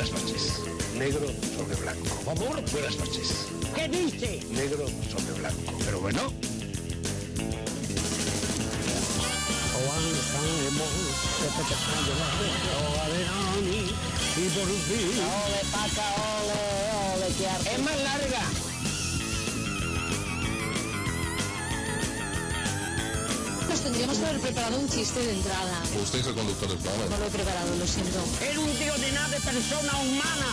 buenas noches. Negro sobre blanco. Amor, buenas noches. ¿Qué dice? Negro sobre blanco. Pero bueno. Y por fin. Ole, paca, ole, que arte. Es más larga. Pues tendríamos que haber preparado un chiste de entrada. Usted es el conductor del programa. No lo he preparado, lo siento. Era un tío de nada de persona humana.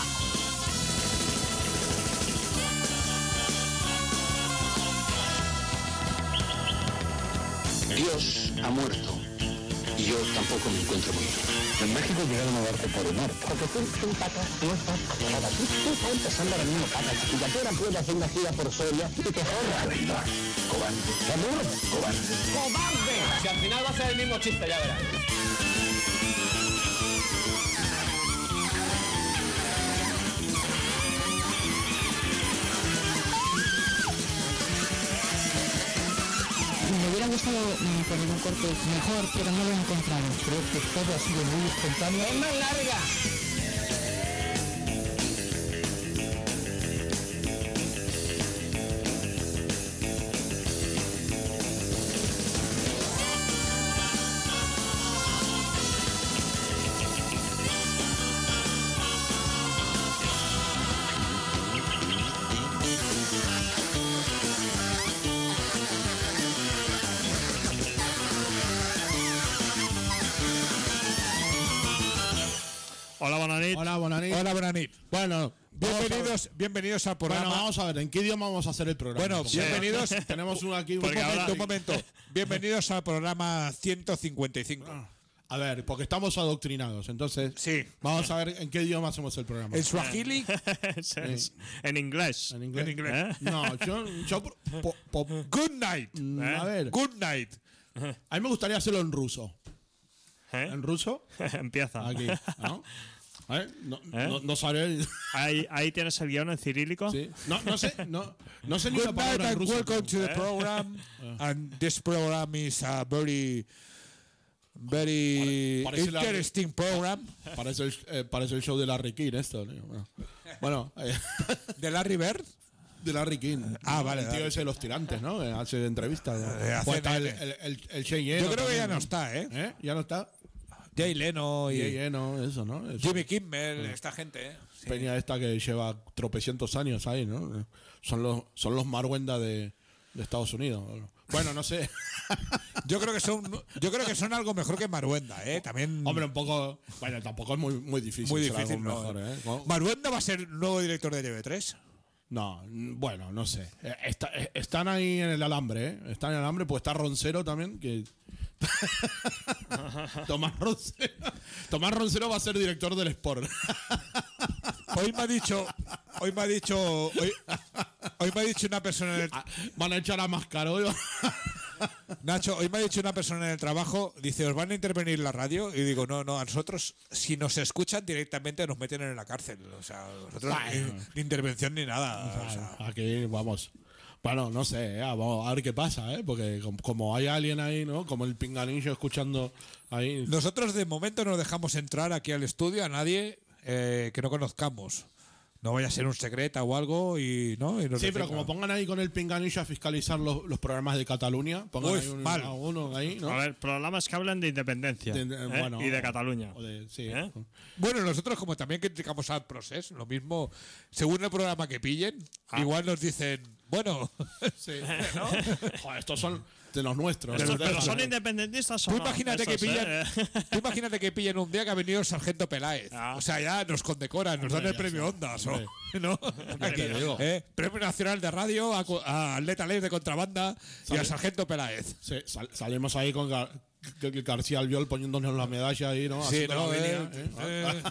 Dios ha muerto. Y yo tampoco me encuentro muy bien. En México llegaron a darte por muerto. Porque tú pacas, no estás nada. Tú estás empezando ahora mismo pacas. Y ya tú ahora puedes hacer una gira por Soria y te jodas. Traidor, cobarde, ¿Amor? cobarde. ¡Cobarde! Si al final va a ser el mismo chiste, ya verás. Me hubiera gustado poner un corte mejor, pero no lo he encontrado. Creo que todo ha sido muy espontáneo. ¡Es más larga! Hola, bona nit. Hola, buena nit. Hola, buena nit. Bueno, Bienvenidos al programa. bueno, vamos a ver, ¿en qué idioma vamos a hacer el programa? Bueno, Como- bienvenidos. Tenemos uno aquí. Porque ahora- Un momento. Bienvenidos al programa 155. A ver, porque estamos adoctrinados, entonces Sí. vamos a ver en qué idioma hacemos el programa. El Swahili. En inglés. ¿En inglés? En inglés. ¿Eh? No, yo Good night. a ver, Good night. a mí me gustaría hacerlo en ruso. ¿Eh? ¿En ruso? Empieza. Aquí, ¿no? A ver, no sabré. Ahí tienes el guión en cirílico. Sí. No sé, no sé ni una Good night palabra en and ruso. welcome to the program. And this program is a very Parece la- interesting program. Parece el show de Larry King esto. ¿no? Bueno, De Larry Bird. de Larry King. Ah, vale, El tío vale. ese de los tirantes, ¿no? Hace entrevistas. hace O está tele. el Jay Leno. Yo creo que ya también, no está, ¿eh? Ya no está. Jay Leno y Jay Leno, eso, ¿no? Eso. Jimmy Kimmel, esta gente, ¿eh? Sí. Peña esta que lleva tropecientos años ahí, ¿no? Son los Marwenda de Estados Unidos. Bueno, no sé. Yo creo que son algo mejor que Maruenda, ¿eh? También Hombre, un poco. Bueno, tampoco es muy difícil. muy ser algo difícil, ¿no? mejor, ¿eh? ¿No? Maruenda va a ser nuevo director de TV3. No, bueno, no sé. Están ahí en el alambre, ¿eh? Están en el alambre, pues está Roncero también, que... Tomás Roncero va a ser director del Sport. Hoy me ha dicho una persona en el Van a echar a Mascaro. Nacho, hoy me ha dicho una persona en el trabajo, dice, ¿os van a intervenir la radio? Y digo, no, a nosotros, si nos escuchan directamente nos meten en la cárcel. O sea, nosotros ni intervención ni nada. O sea, Aquí vamos. Bueno, no sé, vamos a ver qué pasa, ¿eh? Porque como hay alguien ahí, ¿no? Como el pinganillo escuchando ahí. nosotros de momento no dejamos entrar aquí al estudio a nadie que no conozcamos. No vaya a ser un secreta o algo y no. Y nos Sí, pero detenga. como pongan ahí con el pinganillo a fiscalizar los programas de Cataluña, pongan Uy, ahí mal. a uno ahí, ¿no? A ver, programas que hablan de independencia Bueno, y de Cataluña. o de- sí. ¿Eh? Bueno, nosotros como también criticamos al Procés, lo mismo, según el programa que pillen, igual nos dicen, bueno, Sí. Joder, estos son de los nuestros. Pero son independentistas o tú no. imagínate que Estos, pillan, tú imagínate que pillen un día que ha venido el sargento Peláez. Ah. O sea, ya nos condecoran, nos dan el ya premio está. Ondas, Hombre. ¿no? Aquí, te digo. Premio Nacional de Radio a Atleta Ley de Contrabanda y al sargento Peláez. Sí, salimos ahí con García Albiol poniéndonos la medalla ahí, ¿no? Sí, Haciendo ¿no? la línea,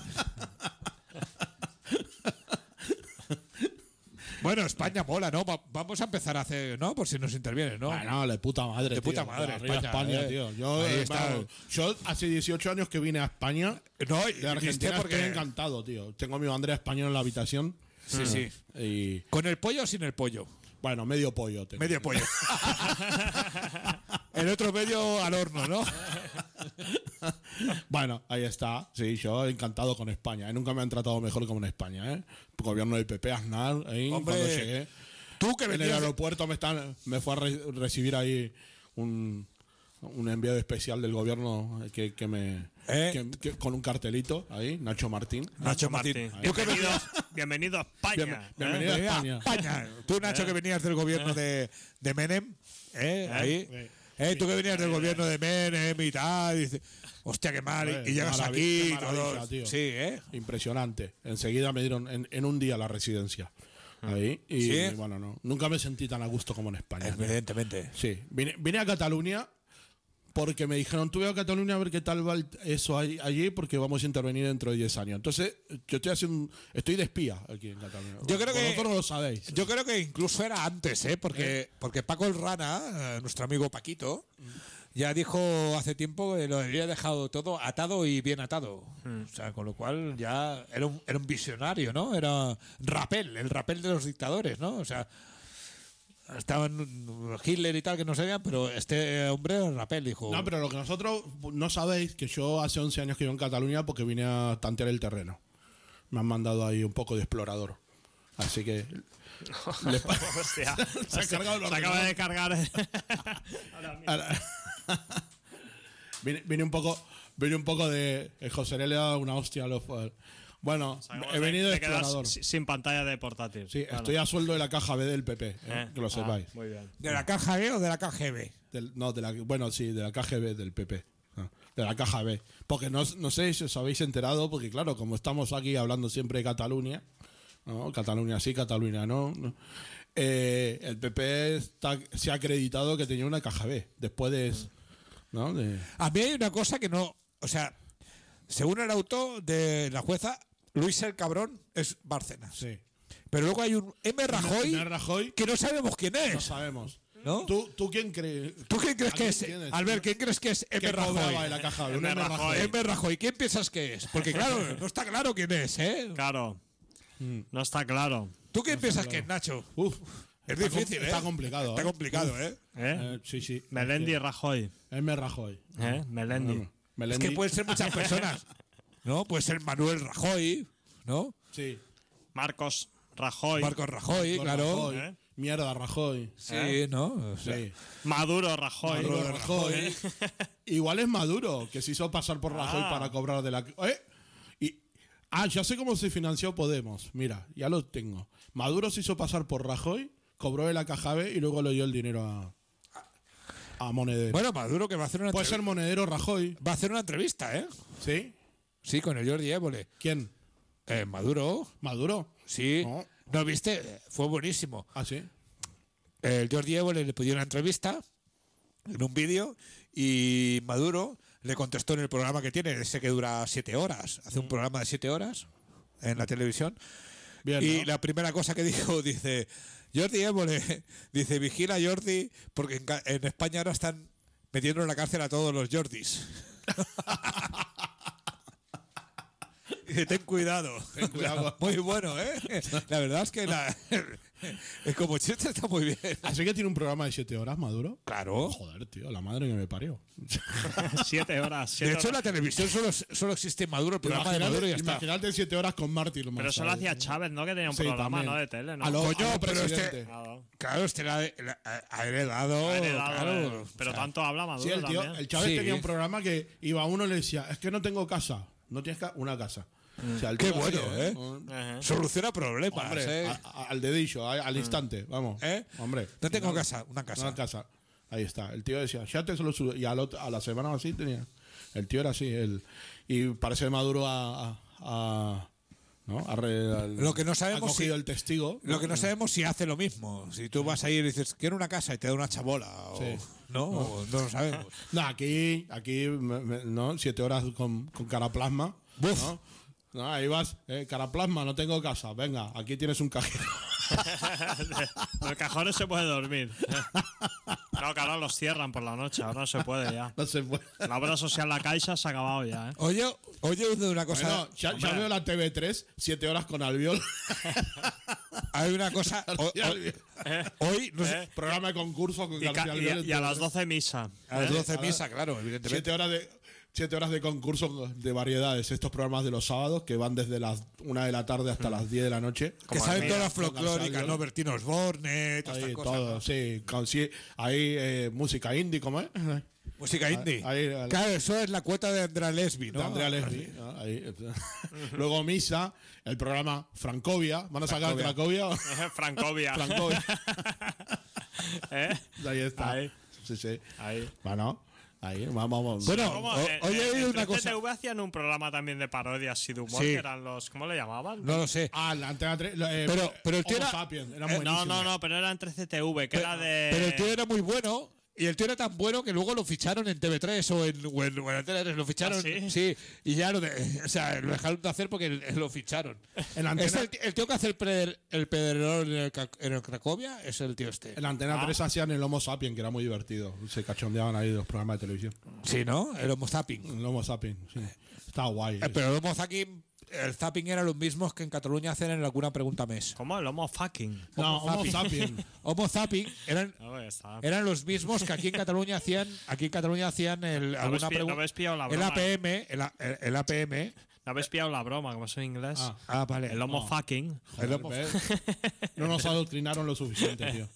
Bueno, España mola, ¿no? Vamos a empezar a hacer, ¿no? Por si nos interviene, ¿no? Bueno, de puta madre. De puta tío. madre, Arriba España, tío. Yo, Ahí está. yo hace 18 años que vine a España. No, De Argentina estoy encantado, tío. Tengo a mi bandera española en la habitación. Sí, sí. Y ¿Con el pollo o sin el pollo? bueno, medio pollo. tengo. Medio pollo. El otro medio al horno, ¿no? Bueno, ahí está. Sí, yo encantado con España. Nunca me han tratado mejor como en España, ¿eh? Gobierno del PP, Aznar, ahí, Hombre, cuando llegué. Tú que En el venías de- aeropuerto me fue a recibir ahí un enviado especial del gobierno con un cartelito ahí, Nacho Martín. Nacho Martín. Tú que Bienvenido, venías- bienvenido a España. Bienvenido a Bienvenida España. Tú, Nacho, que venías del gobierno de Menem, ahí. Tú que venías del gobierno de Menem y tal, y dices, hostia, qué mal, y llegas qué aquí y maravilla, todo. tío. Sí, Impresionante. Enseguida me dieron en un día la residencia. Ahí. Y ¿Sí? bueno, no. Nunca me sentí tan a gusto como en España. Evidentemente. Sí. Vine a Cataluña porque me dijeron, tú ve a Cataluña a ver qué tal va eso allí porque vamos a intervenir dentro de 10 años. Entonces, yo estoy de espía aquí en Cataluña. Yo creo que- Vosotros no lo sabéis. Yo creo que incluso era antes, porque Paco el Rana, nuestro amigo Paquito, ya dijo hace tiempo que lo había dejado todo atado y bien atado. O sea, con lo cual ya era un visionario, ¿no? Era el rapel de los dictadores, ¿no? O sea, estaban Hitler y tal que no sabían, pero este hombre era rapel, dijo. No, pero lo que nosotros no sabéis, que yo hace 11 años que vivo en Cataluña porque vine a tantear el terreno. Me han mandado ahí un poco de explorador. Así que... Hostia, Se ha cargado el se acaba ordenador. de cargar. Ahora- vine un poco de... El José le ha dado una hostia a los... Bueno, he venido de Te quedas explorador. sin pantalla de portátil. Sí, Bueno. estoy a sueldo de la caja B del PP, que lo sepáis. Muy bien. ¿De la caja E o de la KGB? De la KGB del PP. De la caja B. Porque no sé si os habéis enterado, porque claro, como estamos aquí hablando siempre de Cataluña, ¿no? Cataluña sí, Cataluña no. El PP se ha acreditado que tenía una caja B. Después de... ¿no? A mí hay una cosa que no. O sea, según el auto de la jueza, Luis el Cabrón es Bárcenas. Sí. Pero luego hay un M. Rajoy, M. Rajoy, que no sabemos quién no es. sabemos. ¿No? ¿Tú quién crees? ¿Tú quién crees que es? ¿Quién es? Albert, ¿quién crees que es M. ¿Qué cobraba en Rajoy? la caja B? M. Un M. Rajoy. M. Rajoy, ¿quién piensas que es? Porque claro, no está claro quién es, ¿eh? Claro. No está claro. ¿Tú quién piensas que es, Nacho? Uf, Es está difícil, ¿eh? Está complicado. Está complicado, ¿eh? Sí, sí. Melendi y Rajoy. M. Rajoy. Melendi. Es Melendi. que pueden ser muchas personas, ¿no? Puede ser Manuel Rajoy, ¿no? Sí. Marcos Rajoy. Marcos Rajoy, Con claro. Rajoy. ¿Eh? Mierda, Rajoy. Sí, ¿no? O sea, Sí. Maduro Rajoy. Maduro Rajoy. Igual es Maduro, que se hizo pasar por Rajoy para cobrar de la... ya sé cómo se financió Podemos. Mira, ya lo tengo. Maduro se hizo pasar por Rajoy, cobró de la caja B y luego le dio el dinero a Monedero. Bueno, Maduro que va a hacer una Puede ser Monedero Rajoy. va a hacer una entrevista, ¿eh? ¿Sí? Sí, con el Jordi Évole. ¿Quién? Maduro, ¿Maduro? sí. No. ¿No viste? Fue buenísimo. Ah, sí. El Jordi Évole le pidió una entrevista en un vídeo y Maduro le contestó en el programa que tiene, ese que dura 7 horas. Hace un programa de 7 horas en la televisión. Bien, Y ¿no? la primera cosa que dijo, dice, Jordi Évole, dice, vigila Jordi, porque en España ahora están metiendo en la cárcel a todos los Jordis. Dice, ten cuidado. Ten cuidado. Muy bueno, ¿eh? La verdad es que como chiste está muy bien. Así que tiene un programa de 7 horas, Maduro. Claro. Joder, tío, la madre que me parió. 7 horas. De hecho, en la televisión solo existe Maduro, el programa de Maduro y ya está. Imagínate 7 horas con Martín. Pero eso lo hacía Chávez, ¿no? Que tenía un Sí, programa, también. ¿no? De tele, ¿no? A lo Coño, pero presidente. Claro. Claro, este ha heredado. Ha heredado, claro. pero O sea, tanto habla Maduro Sí, el tío, también. el Chávez Sí. tenía un programa que iba a uno y le decía, es que no tengo casa. No tienes una casa. O sea, el Qué tío bueno, así, ¿eh? Ajá. Soluciona problemas, Hombre, ¿eh? al dedillo, al instante, vamos. ¿Eh? Hombre. No tengo casa, una casa. Una casa. Ahí está. El tío decía, ya te solo subo. Y a la semana así tenía. El tío era así. Y parece Maduro ¿no? Lo que no sabemos ha cogido si- el testigo. Lo que no sabemos si hace lo mismo. Si tú vas ahí y dices, quiero una casa y te da una chabola. O, Sí. ¿no? O no lo sabemos. No, aquí ¿no? 7 horas con caraplasma. Buf. ¿no? No, ahí vas, caraplasma, no tengo casa. Venga, aquí tienes un cajero. En el cajón se puede dormir. Claro, que ahora los cierran por la noche. Ahora no se puede ya. No se puede. La obra social La Caixa se ha acabado ya, ¿eh? Oye, de una cosa. Bueno, ya veo la TV3, 7 horas con Albiol. Hay una cosa. Hoy, no sé, Programa de concurso con Y, García Albiol. y a las 12 misa. a las ¿eh? 12 misa, claro, evidentemente. 7 horas de 7 horas de concurso de variedades. Estos programas de los sábados que van desde las 1 de la tarde hasta las 10 de la noche. Que salen todas las folclóricas, ¿no? Bertín Osborne, todas estas cosas. Todo, ¿no? sí. Hay música indie, ¿cómo es? Música indie. Ahí, Claro, eso es la cuota de Andrea Lesbi, ¿no? De Andrea Lesbi. Ahí. Luego Misa, el programa Francovia. ¿Van a sacar Cracovia? Francovia. Francovia. Ahí está. Ahí. Sí. Ahí. Bueno, ahí vamos. Bueno, ¿Cómo? hoy he oído una cosa. CTV hacían un programa también de parodias y de humor, Sí. que eran los... ¿Cómo le llamaban? No lo sé. La Antena 3. Pero el tío Homo era- Sapiens, eran buenísimos. No, pero era entre CTV, que era de... Pero el tío era muy bueno. Y el tío era tan bueno que luego lo ficharon en TV3 o en Antena 3. Lo ficharon. ¿Ah, sí? Sí. Y ya lo dejaron de hacer porque lo ficharon. En la Antena, Es el tío que hace el pedrerol en el Cracovia. Es el tío este. en la Antena 3 hacían el Homo Sapiens, que era muy divertido. Se cachondeaban ahí los programas de televisión. Sí, ¿no? El Homo Zapping. El Homo Sapiens, sí. Estaba guay. Pero el Homo Zapping. El zapping era los mismos que en Cataluña hacen en alguna pregunta mes. ¿Cómo? El Homo fucking. No, Homo Sapiens. Homo Zapping eran Está. eran los mismos que aquí en Cataluña hacían alguna no pregunta. habéis pillado la El broma. APM, el APM. No habéis pillado la broma, como es en inglés. Ah, vale. El Homo fucking. El Homo- ¿Ves? No nos adoctrinaron lo suficiente, tío.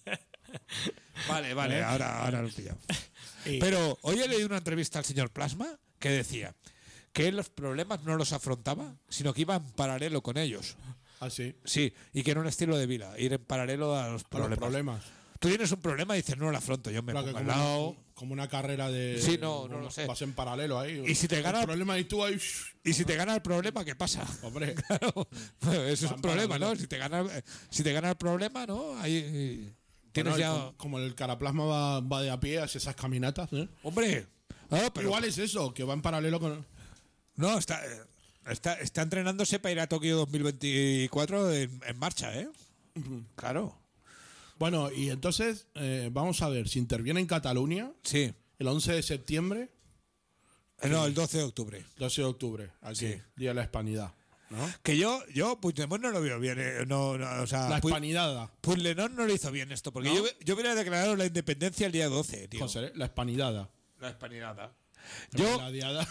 Vale, ahora lo he pillado. Y- Pero hoy he leído una entrevista al señor Plasma que decía que él los problemas no los afrontaba, sino que iba en paralelo con ellos. Así. Sí, y que era un estilo de vida, ir en paralelo a los Para problemas. los problemas. Tú tienes un problema y dices, no lo afronto, yo me Claro, que pongo al lado. como una carrera de. Sí, no lo sé. Vas en paralelo ahí. Y si te gana- el problema y tú ahí. Y si te gana el problema, ¿qué pasa? Hombre. Claro, eso es Van un problema, paralelo. ¿no? Si te gana el problema, ¿no? Ahí tienes Bueno, ya... como el caraplasma va de a pie hacia esas caminatas, ¿eh? Hombre, pero Igual es eso, que va en paralelo con. no, está entrenándose para ir a Tokio 2024 en marcha, ¿eh? Claro. Bueno, y entonces, vamos a ver, si interviene en Cataluña Sí. el 11 de septiembre, No, el 12 de octubre. 12 de octubre, aquí, Sí. Día de la Hispanidad. ¿no? Que yo Puigdemont no lo veo bien. O sea, La Hispanidad. Puigdemont no lo hizo bien esto, porque ¿No? yo hubiera declarado la independencia el día 12, tío. José, la Hispanidad. La hispanidad. La diada.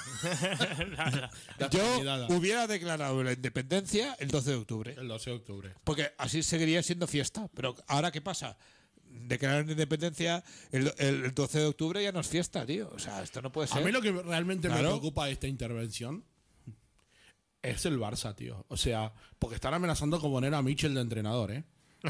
La Yo Hispanidad. hubiera declarado la independencia el 12 de octubre. El 12 de octubre. Porque así seguiría siendo fiesta. Pero ahora, ¿qué pasa? Declarar la independencia el 12 de octubre ya no es fiesta, tío. O sea, esto no puede ser. A mí lo que realmente me Claro. preocupa de esta intervención es el Barça, tío. O sea, porque están amenazando con poner a Mitchell de entrenador, ¿eh?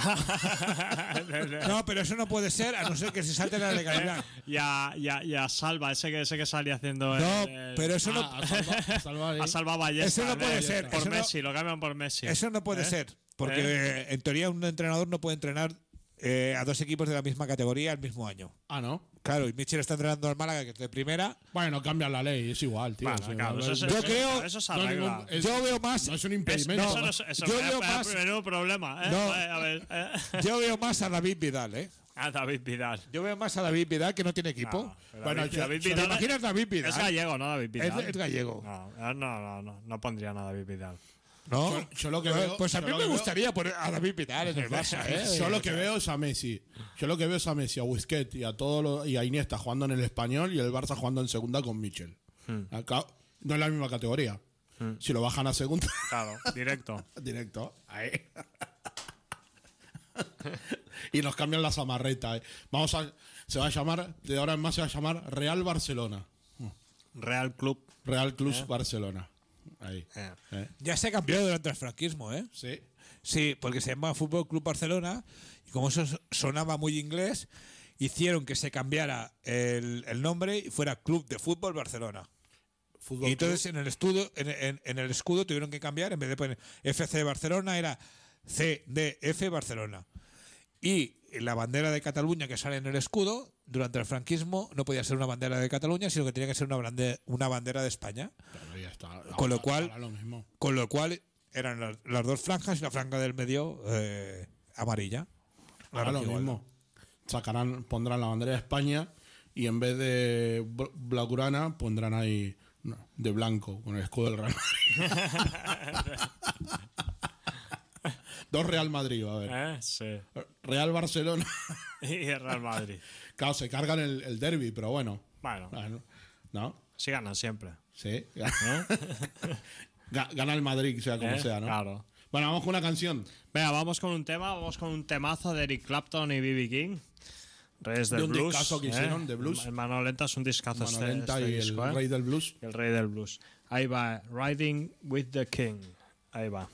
No, pero eso no puede ser, a no ser que se salte la legalidad. Ya Salva, ese que salía haciendo. No, pero eso no. A Salva Ballesta. Eso no puede ser, Por eso no- Messi, lo cambian por Messi. Eso no puede ser. Porque en teoría un entrenador no puede entrenar a dos equipos de la misma categoría el mismo año. Ah, ¿no? Claro, y Mitchell está entrenando al Málaga, que es de primera. Bueno, cambian la ley, es igual, tío. Bueno, Sí, claro, no, eso no- yo creo- eso se no hay arregla. ningún- es- Yo veo más. no es un impedimento. no, Eso no es- eso yo vaya- veo vaya más- primero problema, ¿eh? No. A ver, Yo veo más a David Vidal, ¿eh? A David Vidal. Yo veo más a David Vidal, que no tiene equipo. No, pero Bueno, David ¿Te Vidal imaginas David Vidal? es gallego, ¿no? David Vidal. Es gallego. No pondría nada a David Vidal. ¿No? Yo lo que veo- Pues a yo mí lo me que veo- gustaría poner a David Vidal en el Barça, ¿eh? Yo lo que veo es a Messi. Yo lo que veo es a Messi, a Busquets y y a Iniesta jugando en el Español y el Barça jugando en segunda con Mitchell. Acá no es la misma categoría. Si lo bajan a segunda, Claro, directo. directo. Ahí. Y nos cambian la zamarreta. Se va a llamar, de ahora en más se va a llamar Real Barcelona. Real Club. Real Club Barcelona. Ahí. Ya se cambió durante el franquismo, ¿eh? Sí. Sí, porque se llama Fútbol Club Barcelona y como eso sonaba muy inglés, hicieron que se cambiara el nombre y fuera Club de Fútbol Barcelona. Fútbol Y entonces en el escudo tuvieron que cambiar, en vez de poner FC Barcelona era CDF Barcelona. Y la bandera de Cataluña que sale en el escudo, durante el franquismo no podía ser una bandera de Cataluña, sino que tenía que ser una bandera de España. Pero ya está. Con lo Ahora- cual- ahora lo mismo. Con lo cual eran las dos franjas y la franja del medio amarilla. Ahora lo Igual. mismo. Pondrán la bandera de España y en vez de blaugrana pondrán ahí de blanco con el escudo del Real Madrid. Dos Real Madrid, a ver. Sí. Real Barcelona. Y el Real Madrid. Claro, se cargan el derbi, pero bueno. Bueno. ¿No? Sí ganan siempre. Sí. Gana el Madrid, sea como sea, ¿no? Claro. Bueno, vamos con una canción. Venga, vamos con un temazo de Eric Clapton y B.B. King. Reyes del De un blues. discazo que hicieron de blues. El Mano Lenta es un discazo. Mano Lenta y el disco, Rey del Blues. El Rey del Blues. Ahí va, Riding with the King. Ahí va.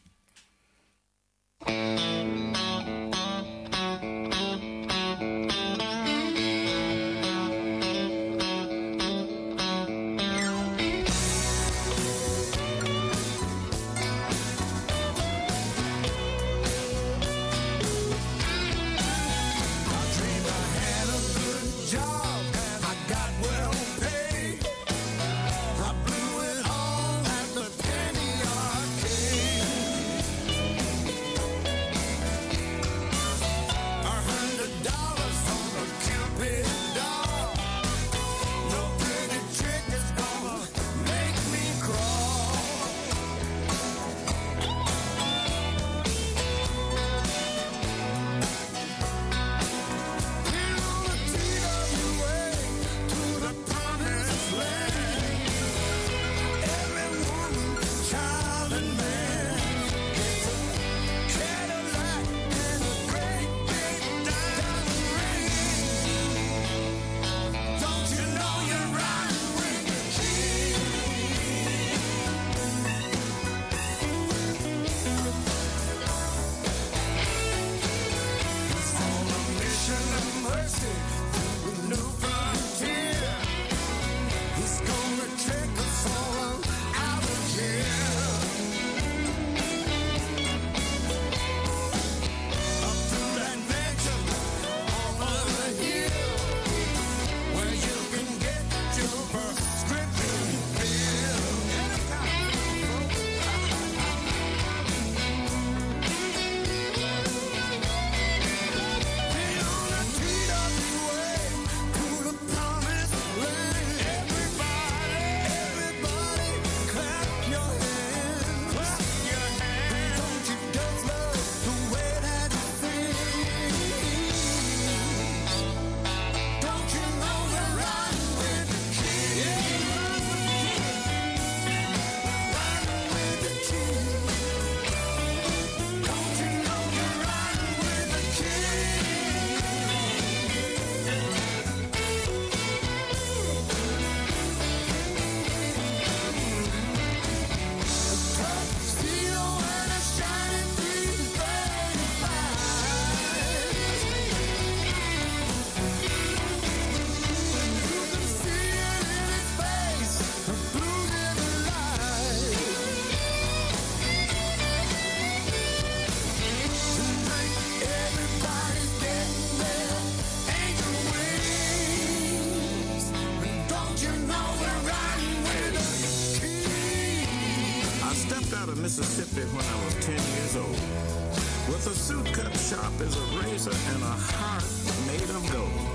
Mississippi when I was 10 years old, with a suit cut sharp as a razor and a heart made of gold.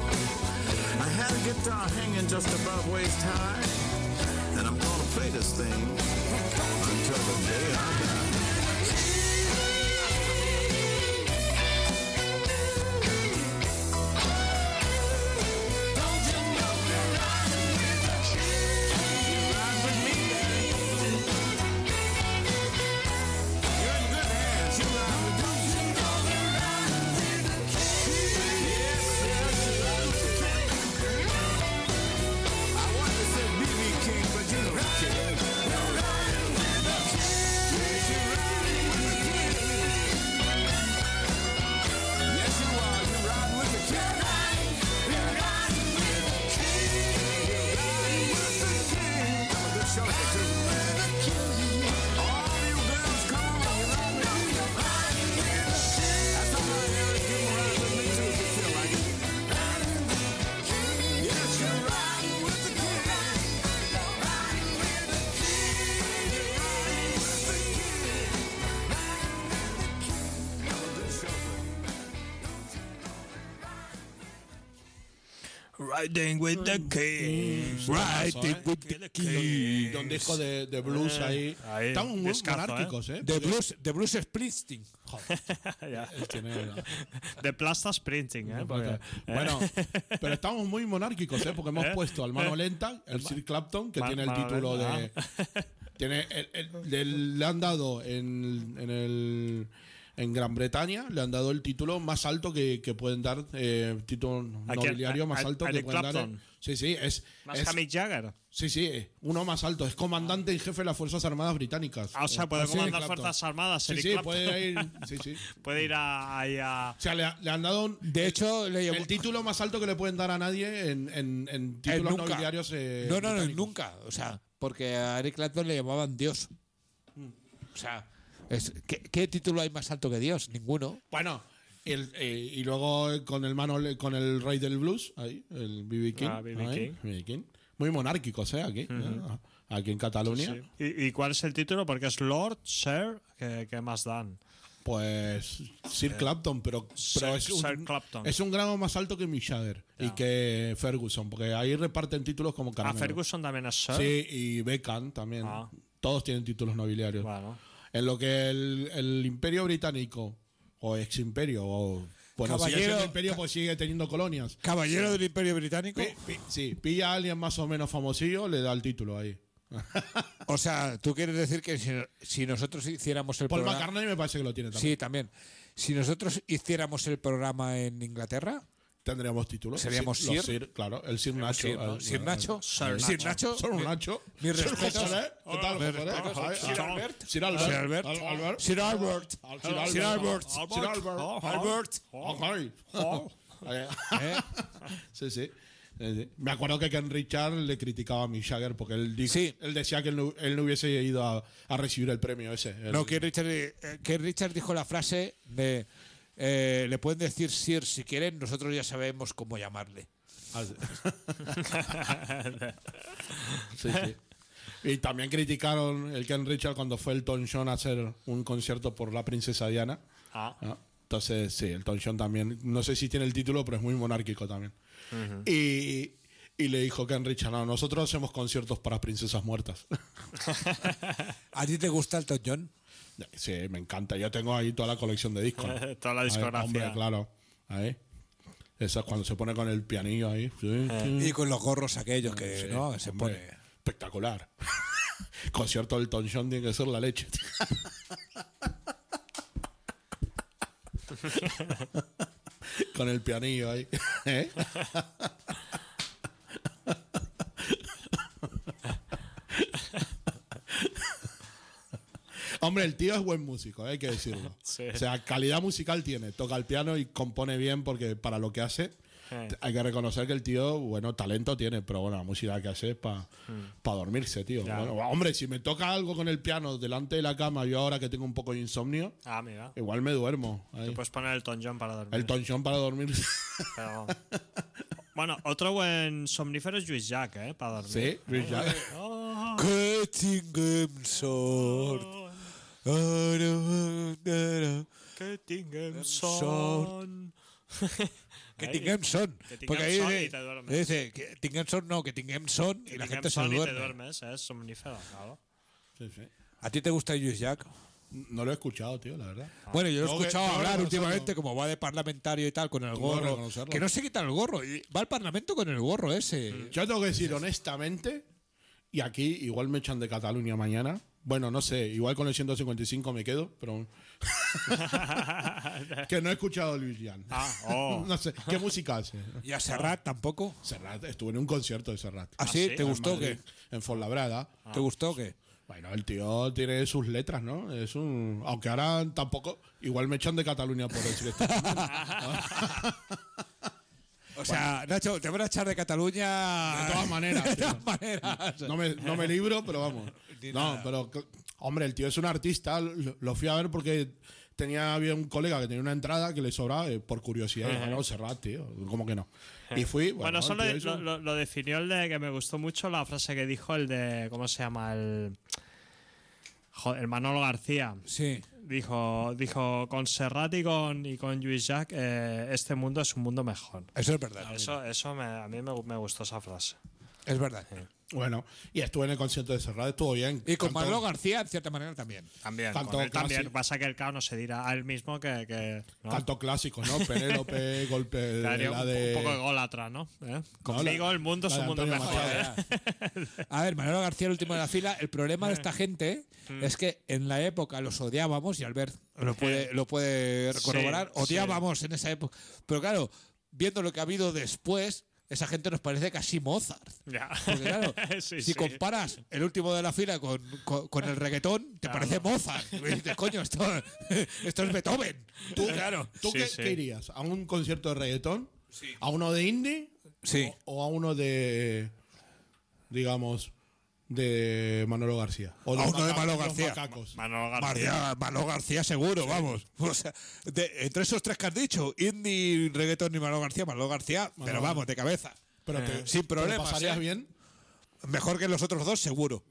I had a guitar hanging just above waist high, and I'm gonna play this thing until the day I die. Riding with the king. Riding with the king. Un disco de blues ahí. Estamos muy discazo, monárquicos, ¿eh? De Bruce Springsteen. Ya. Él tiene- De Plasta Sprinting, ¿eh? Porque, Bueno, pero estamos muy monárquicos, ¿eh? Porque hemos puesto al mano lenta, el Sir Clapton, que tiene el Mano título Lenta, de. Tiene le han dado en Gran Bretaña, le han dado el título más alto que pueden dar, título nobiliario más alto que Eric pueden dar. Clapton. Sí, es. Más que Mick Jagger. Sí, uno más alto. Es comandante en jefe de las Fuerzas Armadas Británicas. O sea, puede Así de comandar Clapton. Fuerzas Armadas. Sí, Eric sí, Clapton. puede ir. Sí. Puede ir ahí a. O sea, le han dado De hecho, le llamó. el título más alto que le pueden dar a nadie en títulos nunca. nobiliarios. No, británicos. nunca. O sea, porque a Eric Clapton le llamaban Dios. O sea, ¿qué título hay más alto que Dios? Ninguno. Bueno, y luego con el rey del blues, ahí, el B.B. King. B.B. ahí, King. B.B. King. Muy monárquicos, aquí. Aquí en Cataluña. Sí. ¿Y cuál es el título? Porque es Lord, Sir, ¿qué más dan? Pues Sir Clapton, pero Sir Clapton. es un grado más alto que Mick Jagger y que Ferguson, porque ahí reparten títulos como ¿A caramelo. Ferguson también es Sir? Sí, y Beckham también. Ah. Todos tienen títulos nobiliarios. Bueno. En lo que el Imperio Británico, o ex Imperio, o bueno, sigue Caballero- siendo imperio, pues sigue teniendo colonias. Caballero del Imperio Británico. Sí, pilla a alguien más o menos famosillo, le da el título ahí. O sea, tú quieres decir que si nosotros hiciéramos el Paul programa. McCartney me parece que lo tiene también. Sí, también. Si nosotros hiciéramos el programa en Inglaterra, Tendríamos títulos. ¿Seríamos Sí, los Sir? Claro, el Sir Nacho. Sir, ¿no? Sir Nacho. Sir Sir Nacho. Sir Nacho. Mis Sir respetos. José, ¿qué tal, Mis José? respetos. Ay, Sir Albert. Sir Albert. Sir Albert. Albert. Sir Albert. Sir Albert. Sir Albert. Albert. Ay. ¿Eh? Sí. Me acuerdo que Ken Richard le criticaba a Mick Jagger porque él decía que él no hubiese ido a recibir el premio ese. No, que Richard dijo la frase de le pueden decir Sir si quieren, nosotros ya sabemos cómo llamarle. Sí. Y también criticaron el Ken Richard cuando fue el Elton John a hacer un concierto por la princesa Diana. Ah. Entonces, sí, el Elton John también, no sé si tiene el título, pero es muy monárquico también. Y le dijo Ken Richard, no, nosotros hacemos conciertos para princesas muertas. ¿A ti te gusta el Elton John? Sí, me encanta. Yo tengo ahí toda la colección de discos. Toda la discografía. Hombre, claro. Ahí. Esa es cuando se pone con el pianillo ahí. Sí. Y con los gorros aquellos que Sí, no se hombre, pone. espectacular. Concierto del Elton John tiene que ser la leche. Con el pianillo ahí. ¿Eh? Hombre, el tío es buen músico, hay que decirlo. Sí. O sea, calidad musical tiene. Toca el piano y compone bien porque para lo que hace hay que reconocer que el tío, bueno, talento tiene, pero bueno, la música que hace es para dormirse, tío. Ya. Bueno, hombre, si me toca algo con el piano delante de la cama, yo ahora que tengo un poco de insomnio, Mira. igual me duermo. Ahí. Te puedes poner el Elton John para dormir. El tonchón para dormir. Pero- Bueno, otro buen somnífero es Lluís Llach, ¿eh? Para dormir. Sí, Luis Llach. Que tinguem sort. Que tinguem son. Que tinguem son. Que tinguem Porque ahí son dice, y te duermes. dice que tinguem son, no, que tinguem son y la gente se y te duerme. duermes, es somnífero, claro. Sí. ¿A ti te gusta Lluís Llach? No lo he escuchado, tío, la verdad. Bueno, yo lo he Tengo que- escuchado tengo que hablar reconocerlo. últimamente, como va de parlamentario y tal, con el Tengo que gorro. reconocerlo. Que no se quita el gorro. Y va al parlamento con el gorro ese. Yo tengo que decir honestamente, y aquí igual me echan de Cataluña mañana. Bueno, no sé, igual con el 155 me quedo, pero. Que no he escuchado a Luis Llach. No sé, ¿qué música hace? Y a Serrat tampoco. Serrat, estuve en un concierto de Serrat. ¿Ah, sí? sí? ¿Te gustó o En Madrid, qué? En Fonlabrada. ¿Te gustó o qué? Bueno, el tío tiene sus letras, ¿no? Es un. Aunque ahora tampoco. Igual me echan de Cataluña por decir esto. O sea, Nacho, te van a echar de Cataluña. De todas maneras. De tío. todas maneras. No me libro, pero vamos. Ni No, nada. pero. Hombre, el tío es un artista. Lo fui a ver porque había un colega que tenía una entrada que le sobraba por curiosidad. Y dije, no, Serrat, tío. ¿Cómo que no? Y fui. Bueno, el eso tío hizo- lo definió el de que me gustó mucho la frase que dijo el de. ¿Cómo se llama? El Manolo García. Sí. dijo con Serrat y con Lluís Llach, este mundo es un mundo mejor. Eso es verdad. A mí me gustó esa frase. Es verdad. Bueno, y estuve en el concierto de Serrat, estuvo bien. Y con Cantó- Manolo García, en cierta manera, también. También, Tanto con él también. clásico. Pasa que el cao no se dirá a él mismo que ¿no? Cantó clásicos, ¿no? Penélope, golpe Claro, la de... un poco ególatra, ¿no? Conmigo el mundo es la un de mundo Antonio mejor. Machado. A ver, Manolo García, el último de la fila. El problema de esta gente es que en la época los odiábamos, y Albert lo puede corroborar, Sí, odiábamos en esa época. Pero claro, viendo lo que ha habido después, esa gente nos parece casi Mozart. Ya. Porque claro, Sí, si sí. comparas el último de la fila con el reggaetón, te parece Mozart. Y dices, coño, esto es Beethoven. ¿Tú, Claro. ¿tú Sí, qué, sí. qué irías? ¿A un concierto de reggaetón? ¿A uno de indie? Sí. ¿O a uno de, digamos, de Manolo García? ¿O A uno de Manolo los García. macacos? Manolo García. Manolo García seguro, vamos. O sea, entre esos tres que has dicho, indie, reggaetón y Manolo García, pero vamos, de cabeza. Pero sin problemas, ¿te lo pasarías ¿eh? bien? Mejor que los otros dos, seguro.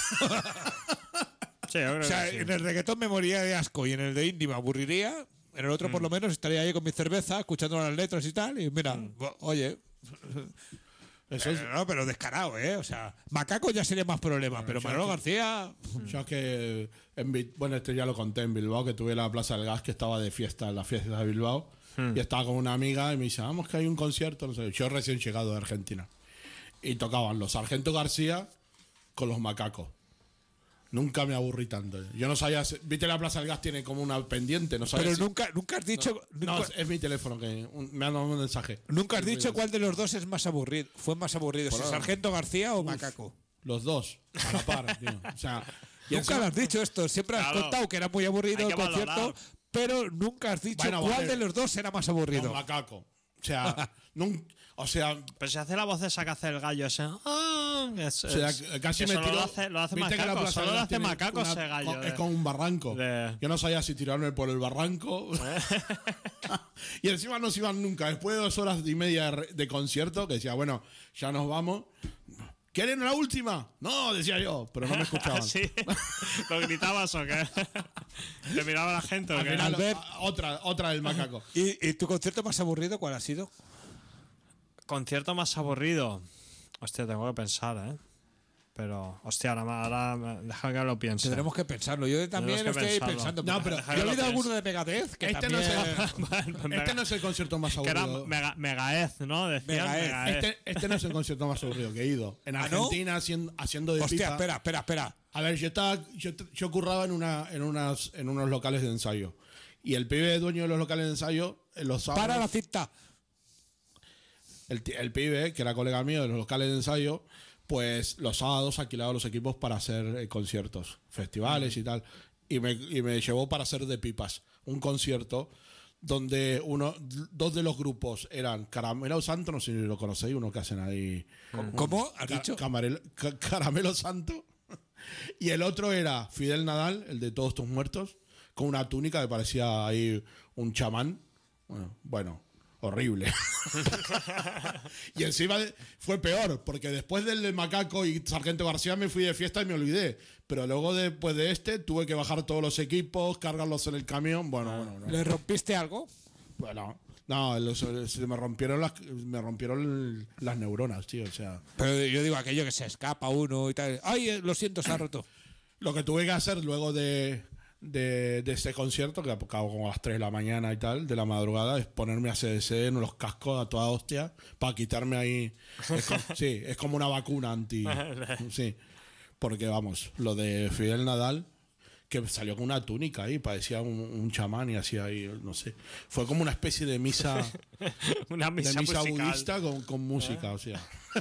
Sí, yo creo O sea, que sí. en el reggaetón me moriría de asco y en el de indie me aburriría. En el otro, por lo menos, estaría ahí con mi cerveza, escuchando las letras y tal. Y mira, oye. Eso es, No, pero descarado, ¿eh? O sea, Macaco ya sería más problema, pero yo Manolo aquí- García. yo que bueno, esto ya lo conté en Bilbao, que tuve la Plaza del Gas, que estaba de fiesta, en la fiesta de Bilbao, y estaba con una amiga y me dice, vamos que hay un concierto, no sé, yo recién llegado de Argentina, y tocaban los Sargento García con los Macacos. Nunca me aburrí tanto. Yo no sabía, viste la Plaza del Gas tiene como una pendiente, no sabía Pero si- nunca has dicho. No, es mi teléfono que me ha dado un mensaje. Nunca has dicho cuál de los dos es más aburrido. Fue más aburrido, si Bueno. Sargento García o Macaco. Los dos, a la par, tío. O sea, y Nunca encima- lo has dicho esto. Siempre has Claro. contado que era muy aburrido Hay el que concierto, valorar. pero nunca has dicho Bueno, cuál vale. de los dos era más Los aburrido. Macacos. O sea, o sea, Pero si hace la voz esa que hace el gallo ese. o sea, casi que me solo tiró. lo hace viste que la Macaco. Plaza Solo del lo Gas hace tiene Macaco una- ese gallo. Es como un barranco. de- Yo no sabía si tirarme por el barranco. Y encima no se iban nunca. Después de 2 horas y media de concierto, que decía, bueno, ya nos vamos. ¿Quieren la última? No, decía yo, pero no me escuchaban. ¿Sí? ¿Lo gritabas o qué? ¿Te miraba la gente o Al qué? final, Albert- otra del macaco. ¿Y tu concierto más aburrido cuál ha sido? Concierto más aburrido. Hostia, tengo que pensar, ¿eh? Pero, hostia, ahora deja que lo piense. Tendremos que pensarlo. Yo también Tenemos que estoy pensarlo. pensando. No, pero Deja yo he que lo oído piense. alguno de Megadeth que Este también. no es el concierto más Que era aburrido. Megaez, ¿no? Decían Megaez. Megaez. Este no es el concierto más aburrido que he ido. En ¿Ah, no? Argentina haciendo de Hostia, pipa. espera. A ver, yo curraba en unos locales de ensayo. Y el pibe dueño de los locales de ensayo, los sábados, Para la cinta. el pibe, que era colega mío de los locales de ensayo, pues los sábados alquilaba los equipos para hacer conciertos, festivales y tal. Y me llevó para hacer de pipas. Un concierto donde dos de los grupos eran Caramelo Santo, no sé si lo conocéis, uno que hacen ahí. ¿Cómo? ¿Has dicho? Caramelo Santo. Y el otro era Fidel Nadal, el de Todos tus muertos, con una túnica que parecía ahí un chamán. Bueno, horrible. Y encima fue peor, porque después del de Macaco y Sargento García me fui de fiesta y me olvidé. Pero luego después de este tuve que bajar todos los equipos, cargarlos en el camión. Bueno. ¿Le rompiste algo? Bueno, no, se me rompieron las neuronas, tío. O sea, Pero yo digo aquello que se escapa uno y tal. Ay, lo siento, se ha roto. lo que tuve que hacer luego de este concierto, que acabo como a las 3 de la mañana y tal, de la madrugada, es ponerme a CDC en los cascos a toda hostia para quitarme ahí. Sí, es como una vacuna anti. Sí, porque vamos, lo de Fidel Nadal, que salió con una túnica ahí, parecía un chamán y hacía ahí, no sé. Fue como una especie de misa, Una misa musical. budista con música, o sea.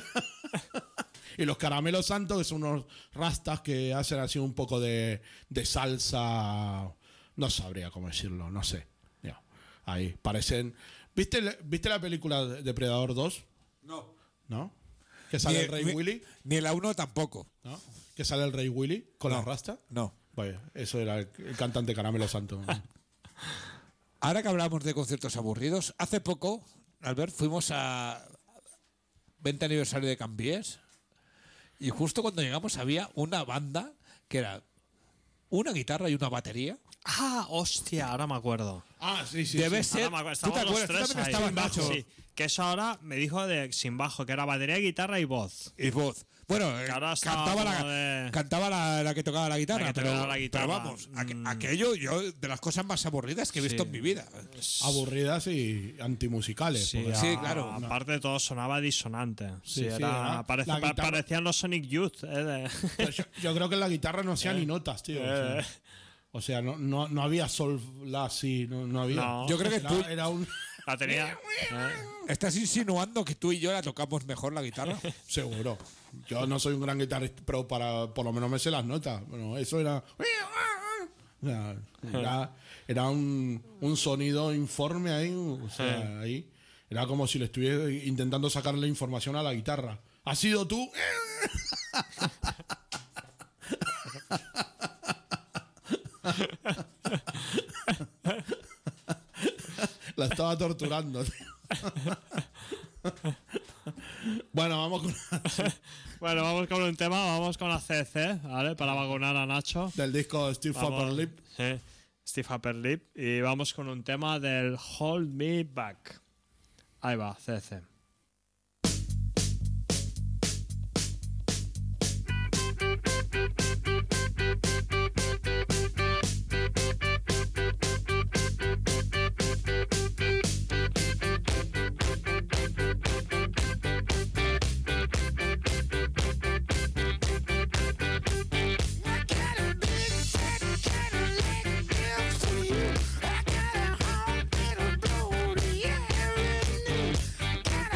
Y los Caramelos Santos, que son unos rastas que hacen así un poco de salsa. No sabría cómo decirlo, no sé. Ya, ahí, parecen. ¿Viste la película Depredador 2? No. ¿No? Que sale el Rey Willy. Ni la 1 tampoco. ¿No? Que sale el Rey Willy con la rasta. No. Vaya, eso era el cantante Caramelo Santo. Ahora que hablamos de conciertos aburridos, hace poco, Albert, fuimos a 20 aniversario de Cambiés y justo cuando llegamos había una banda que era una guitarra y una batería. Ah, hostia, ahora me acuerdo. Ah, sí, sí. Debe sí. ser. Ahora me acuerdo. ¿Tú te Estábamos los acuerdas? Tú tres también ahí. estabas, Nacho. Sí, que eso ahora me dijo de sin bajo, que era batería, guitarra y voz. Y voz. Bueno, ahora estaba cantaba, como de- cantaba la que tocaba la guitarra, La que tocaba la guitarra. pero vamos, aquello yo de las cosas más aburridas que he visto Sí. en mi vida. Aburridas y antimusicales. Sí, porque- Sí, claro. Aparte de todo sonaba disonante. Sí, Sí, era, era- la guitarra- parecían los Sonic Youth. Pero yo creo que en la guitarra no hacía ni notas, tío. O sea, no había sol, la, sí, no había. No. Yo creo que tú Era un. La tenía. estás insinuando que tú y yo la tocamos mejor la guitarra. Seguro. Yo no soy un gran guitarrista, pero por lo menos me sé las notas. Bueno, eso era. O sea, era un sonido informe ahí. O sea, ahí. Era como si le estuviera intentando sacarle información a la guitarra. ¿Has sido tú? La estaba torturando, tío. Bueno, vamos con Bueno, vamos con un tema, vamos con ACDC, ¿vale? Para vacunar a Nacho. del disco Steve Vamos. Upper Lip. Sí, Steve Upper Lip. Y vamos con un tema del Hold Me Back. Ahí va, ACDC. I got a heart that'll blow the air in me. Got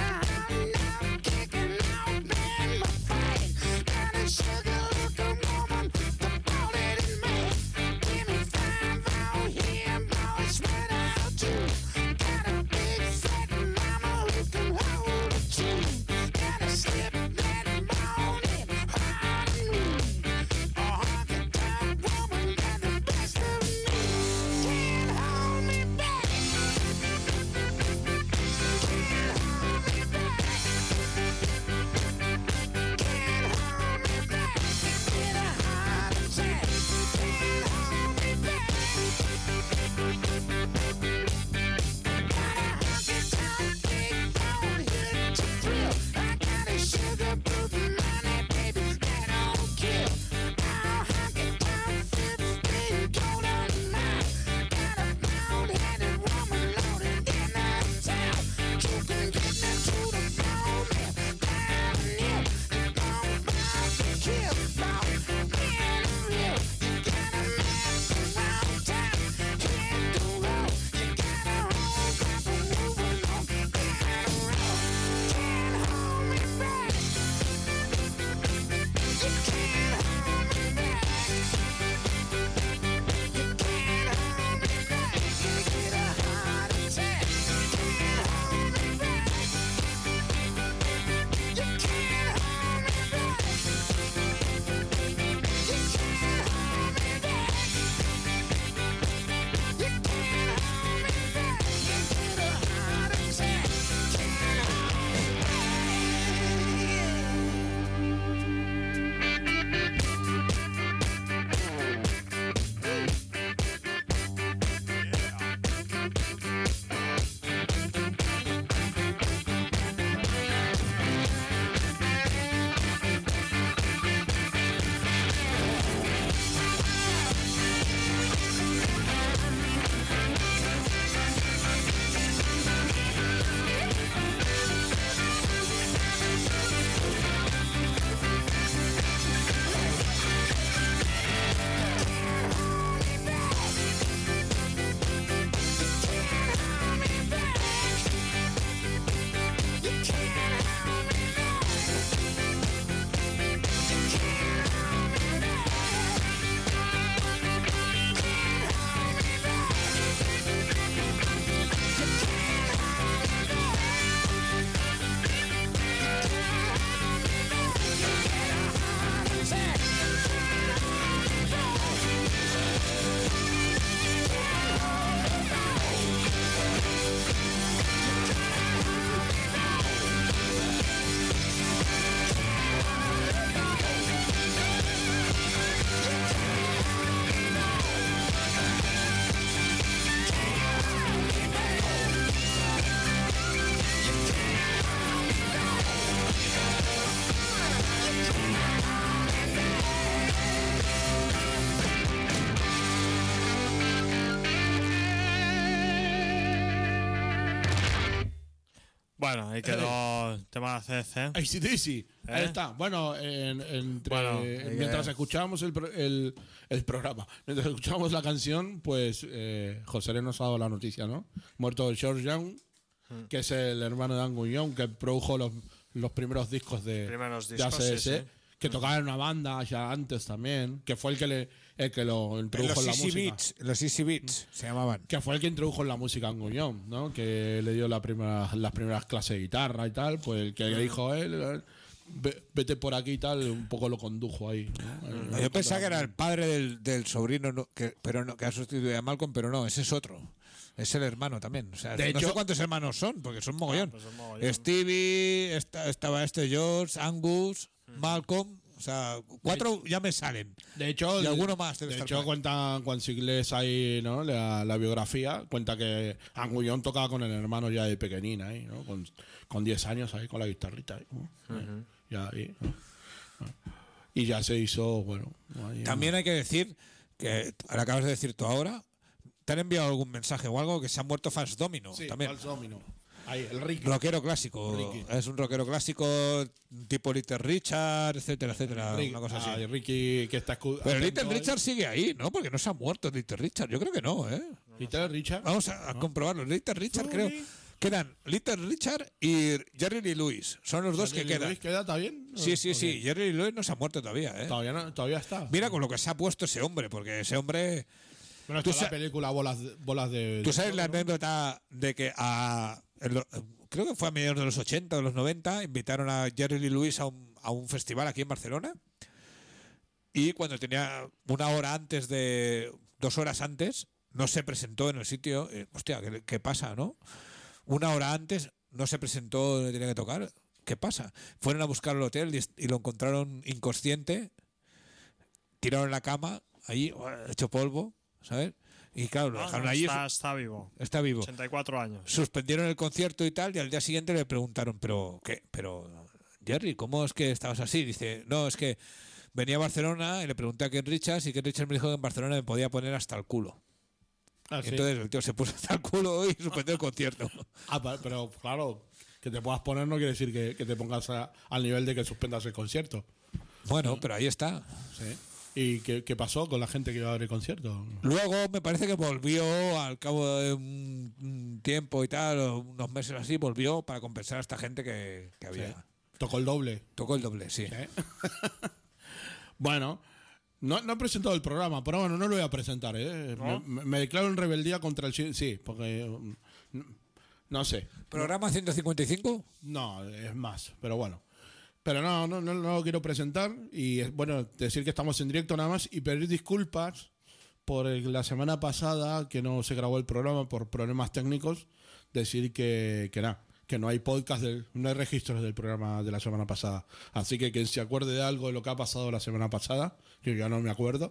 Bueno, ahí quedó el tema de CDC. AC/DC. Ahí está. Bueno, mientras escuchábamos el programa, mientras escuchábamos la canción, pues José Le nos ha dado la noticia, ¿no? Muerto George Young, que es el hermano de Angus Young, que produjo los primeros discos de AC/DC, sí. que tocaba en una banda ya antes también, que fue el que lo introdujo en la música. Los Easy Beats se llamaban. Que fue el que introdujo en la música a Angus Young, ¿no? Que le dio las primeras clases de guitarra y tal, pues el que le dijo vete por aquí y tal, un poco lo condujo ahí, ¿no? Yo pensaba que era el padre del sobrino, ¿no? que ha sustituido a Malcolm, pero no, ese es otro. Es el hermano también. O sea, De no hecho, sé cuántos hermanos son, porque son mogollón. Pues son mogollón. Stevie, estaba George, Angus, Malcolm. O sea, 4 ya me salen. De hecho, y alguno más. De hecho, cuenta, cuando si lees ahí, ¿no? la biografía, cuenta que Angus Young tocaba con el hermano ya de pequeñina, ahí, ¿no? Con 10 años ahí, con la guitarrita. Ahí, ¿no? Ya ahí, ¿no? Y ya se hizo, bueno. Ahí, también hay que decir que, ahora acabas de decir tú ahora, ¿te han enviado algún mensaje o algo que se ha muerto Fats Domino? Sí, también. Fats Domino. Ahí, el Ricky. Rockero clásico. Ricky. Es un rockero clásico tipo Little Richard, etcétera, etcétera. Una cosa así. Y Ricky que está Pero Little Richard sigue ahí, ¿no? Porque no se ha muerto Little Richard. Yo creo que no, ¿eh? Little Richard. Vamos a comprobarlo. Little Richard creo. Quedan Little Richard y Jerry Lee Lewis. Son los dos que quedan. ¿Luis queda? ¿Está bien? Sí, sí, Ok. sí. Jerry Lee Lewis no se ha muerto todavía, ¿eh? Todavía está. Mira con lo que se ha puesto ese hombre, porque ese hombre... Bueno, tú está la película Bolas de... ¿Tú sabes la anécdota de que creo que fue a mediados de los 80 o los 90, invitaron a Jerry Lee Lewis a un festival aquí en Barcelona? Y cuando tenía 1 hora antes 2 horas antes, no se presentó en el sitio. Hostia, ¿qué pasa, no? 1 hora antes no se presentó donde tenía que tocar. ¿Qué pasa? Fueron a buscar al hotel y lo encontraron inconsciente, tiraron en la cama, ahí, hecho polvo, ¿sabes? Y claro, lo dejaron allí. Está vivo. Está vivo. 84 años. Suspendieron el concierto y tal, y al día siguiente le preguntaron, ¿pero qué? Pero, Jerry, ¿cómo es que estabas así? Dice, no, es que venía a Barcelona y le pregunté a Ken Richards y Ken Richards me dijo que en Barcelona me podía poner hasta el culo. Ah, sí. Entonces el tío se puso hasta el culo y suspendió el concierto. Pero claro, que te puedas poner no quiere decir que te pongas al nivel de que suspendas el concierto. Bueno, pero ahí está. Sí. ¿Y qué pasó con la gente que iba a ver el concierto? Luego me parece que volvió al cabo de un tiempo y tal, unos meses así, volvió para compensar a esta gente que había. Sí. Tocó el doble. Tocó el doble, sí. Bueno, no he presentado el programa, pero bueno, no lo voy a presentar. ¿No? Me declaro en rebeldía contra el... Sí, porque... No sé. ¿Programa 155? No, es más, pero bueno. Pero no lo quiero presentar y bueno, decir que estamos en directo nada más y pedir disculpas por la semana pasada que no se grabó el programa por problemas técnicos, decir que no hay podcast, no hay registros del programa de la semana pasada. Así que quien se acuerde de algo de lo que ha pasado la semana pasada, yo ya no me acuerdo.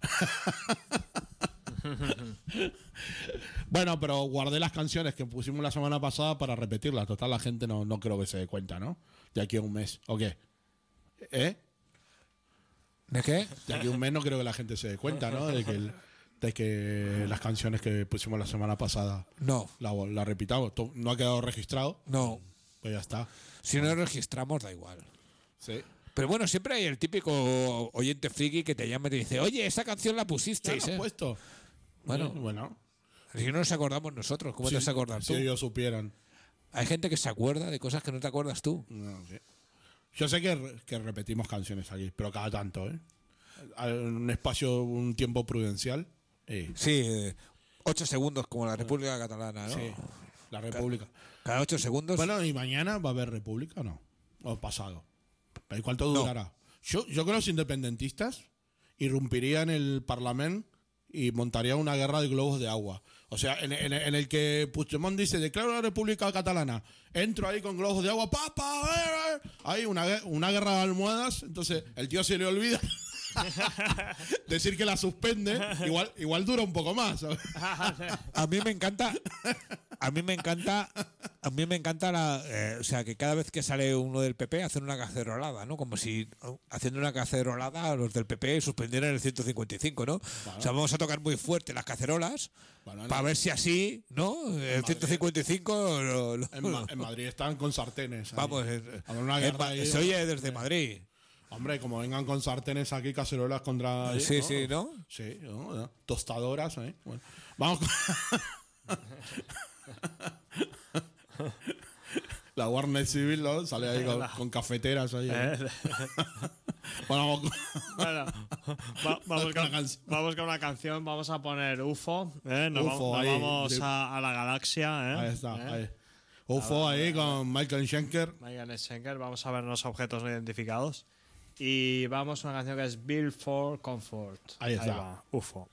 Bueno, pero guardé las canciones que pusimos la semana pasada para repetirlas. Total, la gente no creo que se dé cuenta, ¿no? De aquí a un mes. ¿O qué? ¿Eh? ¿De qué? De aquí a un mes no creo que la gente se dé cuenta, ¿no? De que las canciones que pusimos la semana pasada No. la repitamos. ¿No ha quedado registrado? No. Pues ya está. Si no registramos, da igual. Sí. Pero bueno, siempre hay el típico oyente friki que te llama y te dice, oye, esa canción la ¿Ya pusisteis, lo has puesto? Bueno, si no nos acordamos nosotros, ¿cómo te vas a acordar tú? Si ellos supieran. Hay gente que se acuerda de cosas que no te acuerdas tú. No, sí. Yo sé que repetimos canciones aquí, pero cada tanto, ¿eh? Un espacio, un tiempo prudencial. Sí, 8 segundos como la República Catalana, ¿no? Sí, la República. Cada 8 segundos. Bueno, ¿y mañana va a haber República o no? ¿O pasado? ¿Y cuánto No. durará? Yo con los independentistas irrumpiría en el Parlamento y montaría una guerra de globos de agua. O sea, en el que Puigdemont dice, declaro la República Catalana, entro ahí con globos de agua, ¡papa! Hay una guerra de almohadas, entonces el tío se le olvida decir que la suspende, igual dura un poco más, ¿sabes? A mí me encanta A mí me encanta o sea, que cada vez que sale uno del PP hacen una cacerolada, ¿no? Como si haciendo una cacerolada los del PP suspendieran el 155, ¿no? Bueno. O sea, vamos a tocar muy fuerte las cacerolas Bueno, para ver si así, ¿no? El 155 En Madrid están con sartenes. ahí. Vamos, Habrá una guerra ahí. se oye desde Madrid. Hombre, como vengan con sartenes aquí, cacerolas contra... Sí, sí, ¿no? Sí, ¿no? Tostadoras, ¿eh? Bueno, vamos con... La Guardia Civil, ¿no? Sale ahí con cafeteras ahí. Bueno, Bueno, vamos con una canción. Vamos a poner UFO. Nos UFO nos ahí. vamos a la galaxia. ahí está. Ahí. UFO ahí con Michael Schenker. Megan Schenker. Vamos a ver unos objetos no identificados. Y vamos a una canción que es Build for Comfort. Ahí está. va, UFO.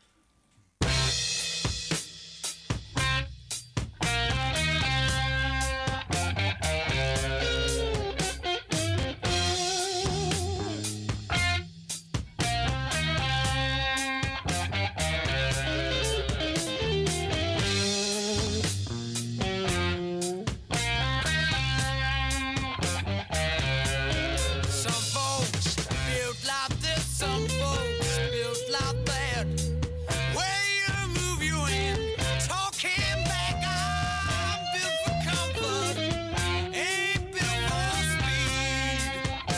Some folks build like this, some folks build like that. Where you move you in, talking back, I'm built for comfort, ain't built for speed.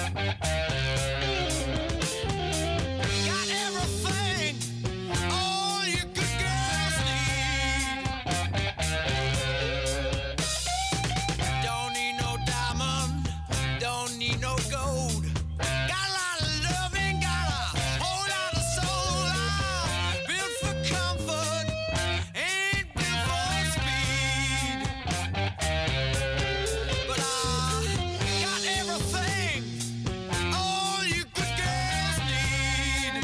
Got everything all you good girls need. Don't need no diamond, don't need no gold. Got a lot of loving, got a whole lot of soul. I'm built for comfort, ain't built for speed. But I got everything all you good girls need.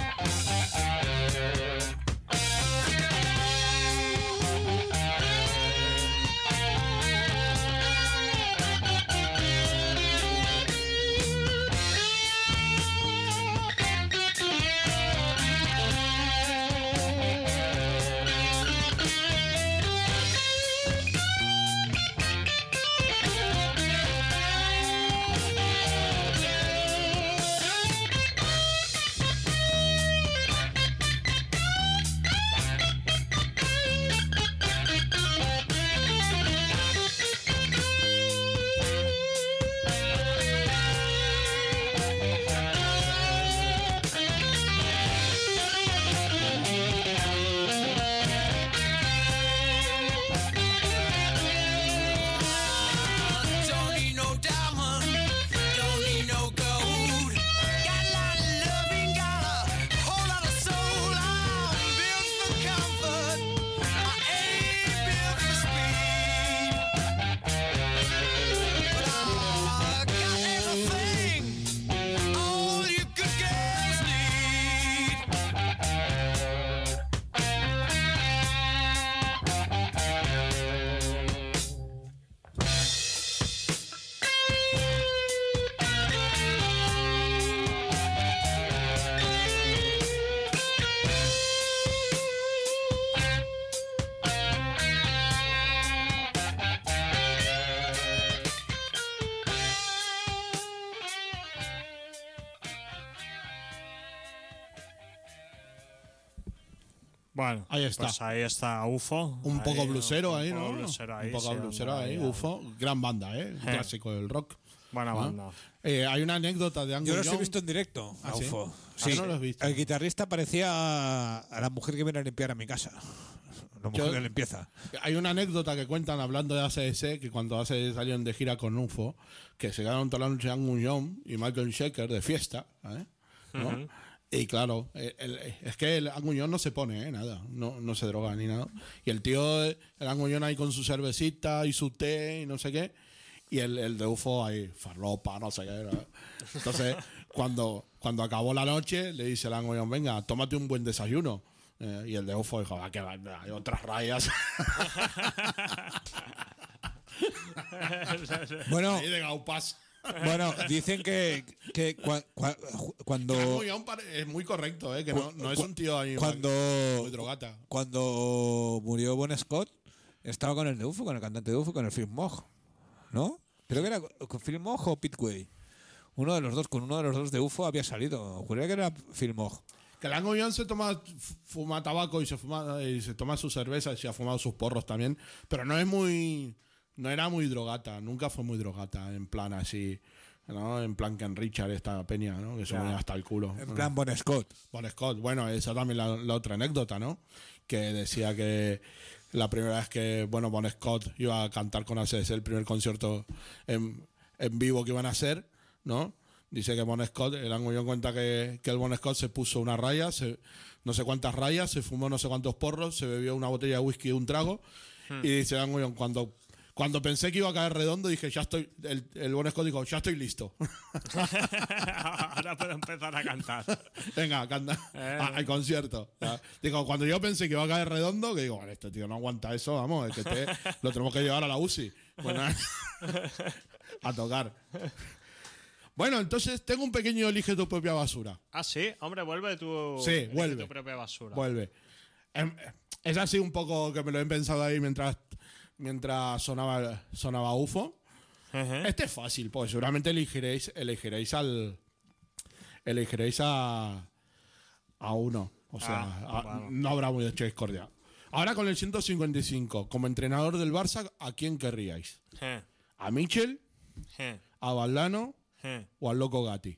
Don't need no diamond, don't need no gold. Got a lot of loving, got a whole lot of soul. I'm built for comfort, I ain't built for speed. But I got everything all you good girls need. Bueno, Ahí está. Pues ahí está UFO. Un poco Ahí, blusero ahí, un ¿no? poco blusero ahí, Un poco sí, blusero anda ahí, ahí, UFO. Gran banda, ¿eh? Un clásico del rock. Buena ¿no? banda. Hay una anécdota de Yo Angus los he Young. visto en directo, a ¿Ah, sí? UFO. Ah, no los he visto. El guitarrista parecía a la mujer que viene a limpiar a mi casa. La mujer Yo- de limpieza. Hay una anécdota que cuentan hablando de ACDC, que cuando ACDC salieron de gira con UFO, que se quedaron toda la noche Angus Young y Michael Schenker de fiesta, ¿eh? ¿no? Y claro, es que el Angus Young no se pone, nada, no se droga ni nada. Y el tío, el Angus Young ahí con su cervecita y su té y no sé qué, y el de UFO ahí, farlopa, no sé qué. ¿no? Entonces, cuando acabó la noche, le dice el Angus Young, venga, tómate un buen desayuno. Y el de UFO dijo, que va, hay otras rayas. Bueno, Ahí de Gaupas. bueno, dicen que cuando Angus Young es muy correcto, que no es un tío ahí cuando muy drogata. cuando murió Bon Scott estaba con el de UFO, con el cantante de UFO, con el Phil Mogg. ¿no? Creo que era con Phil Mogg o Pete Way. Uno de los dos, con uno de los dos de UFO había salido. Juraría que era Phil Mogg. Que el Angollón se fuma tabaco y se toma su cerveza y se ha fumado sus porros también. Pero no era muy drogata. Nunca fue muy drogata. En plan así, ¿no? En plan Ken Richard, esta peña, ¿no? Que se ponía hasta el culo. En plan Bon Scott. Bon Scott. Bueno, esa también la otra anécdota, ¿no? Que decía que la primera vez que, bueno, Bon Scott iba a cantar con ACDC, el primer concierto en vivo que iban a hacer, ¿no? Dice que Bon Scott, el Angollón cuenta que el Bon Scott se puso una raya, no sé cuántas rayas, se fumó no sé cuántos porros, se bebió una botella de whisky y un trago. Y dice el Angollón, cuando pensé que iba a caer redondo, dije, ya estoy. El Bon Scott dijo, ya estoy listo. Ahora puedo empezar a cantar. Venga, canta. Al concierto. Digo, cuando yo pensé que iba a caer redondo, que digo, vale, este tío no aguanta eso, vamos, es que lo tenemos que llevar a la UCI. Bueno, a tocar. Bueno, entonces tengo un pequeño elige tu propia basura. Ah, sí, hombre, vuelve tu. Sí, vuelve. Tu propia basura. Vuelve. Es así un poco que me lo he pensado ahí mientras sonaba UFO. Este es fácil, pues seguramente elegiréis a uno. O sea, no habrá mucha discordia. Ahora con el 155, como entrenador del Barça, ¿a quién querríais? ¿A Michel? ¿A Valdano? ¿O al Loco Gatti?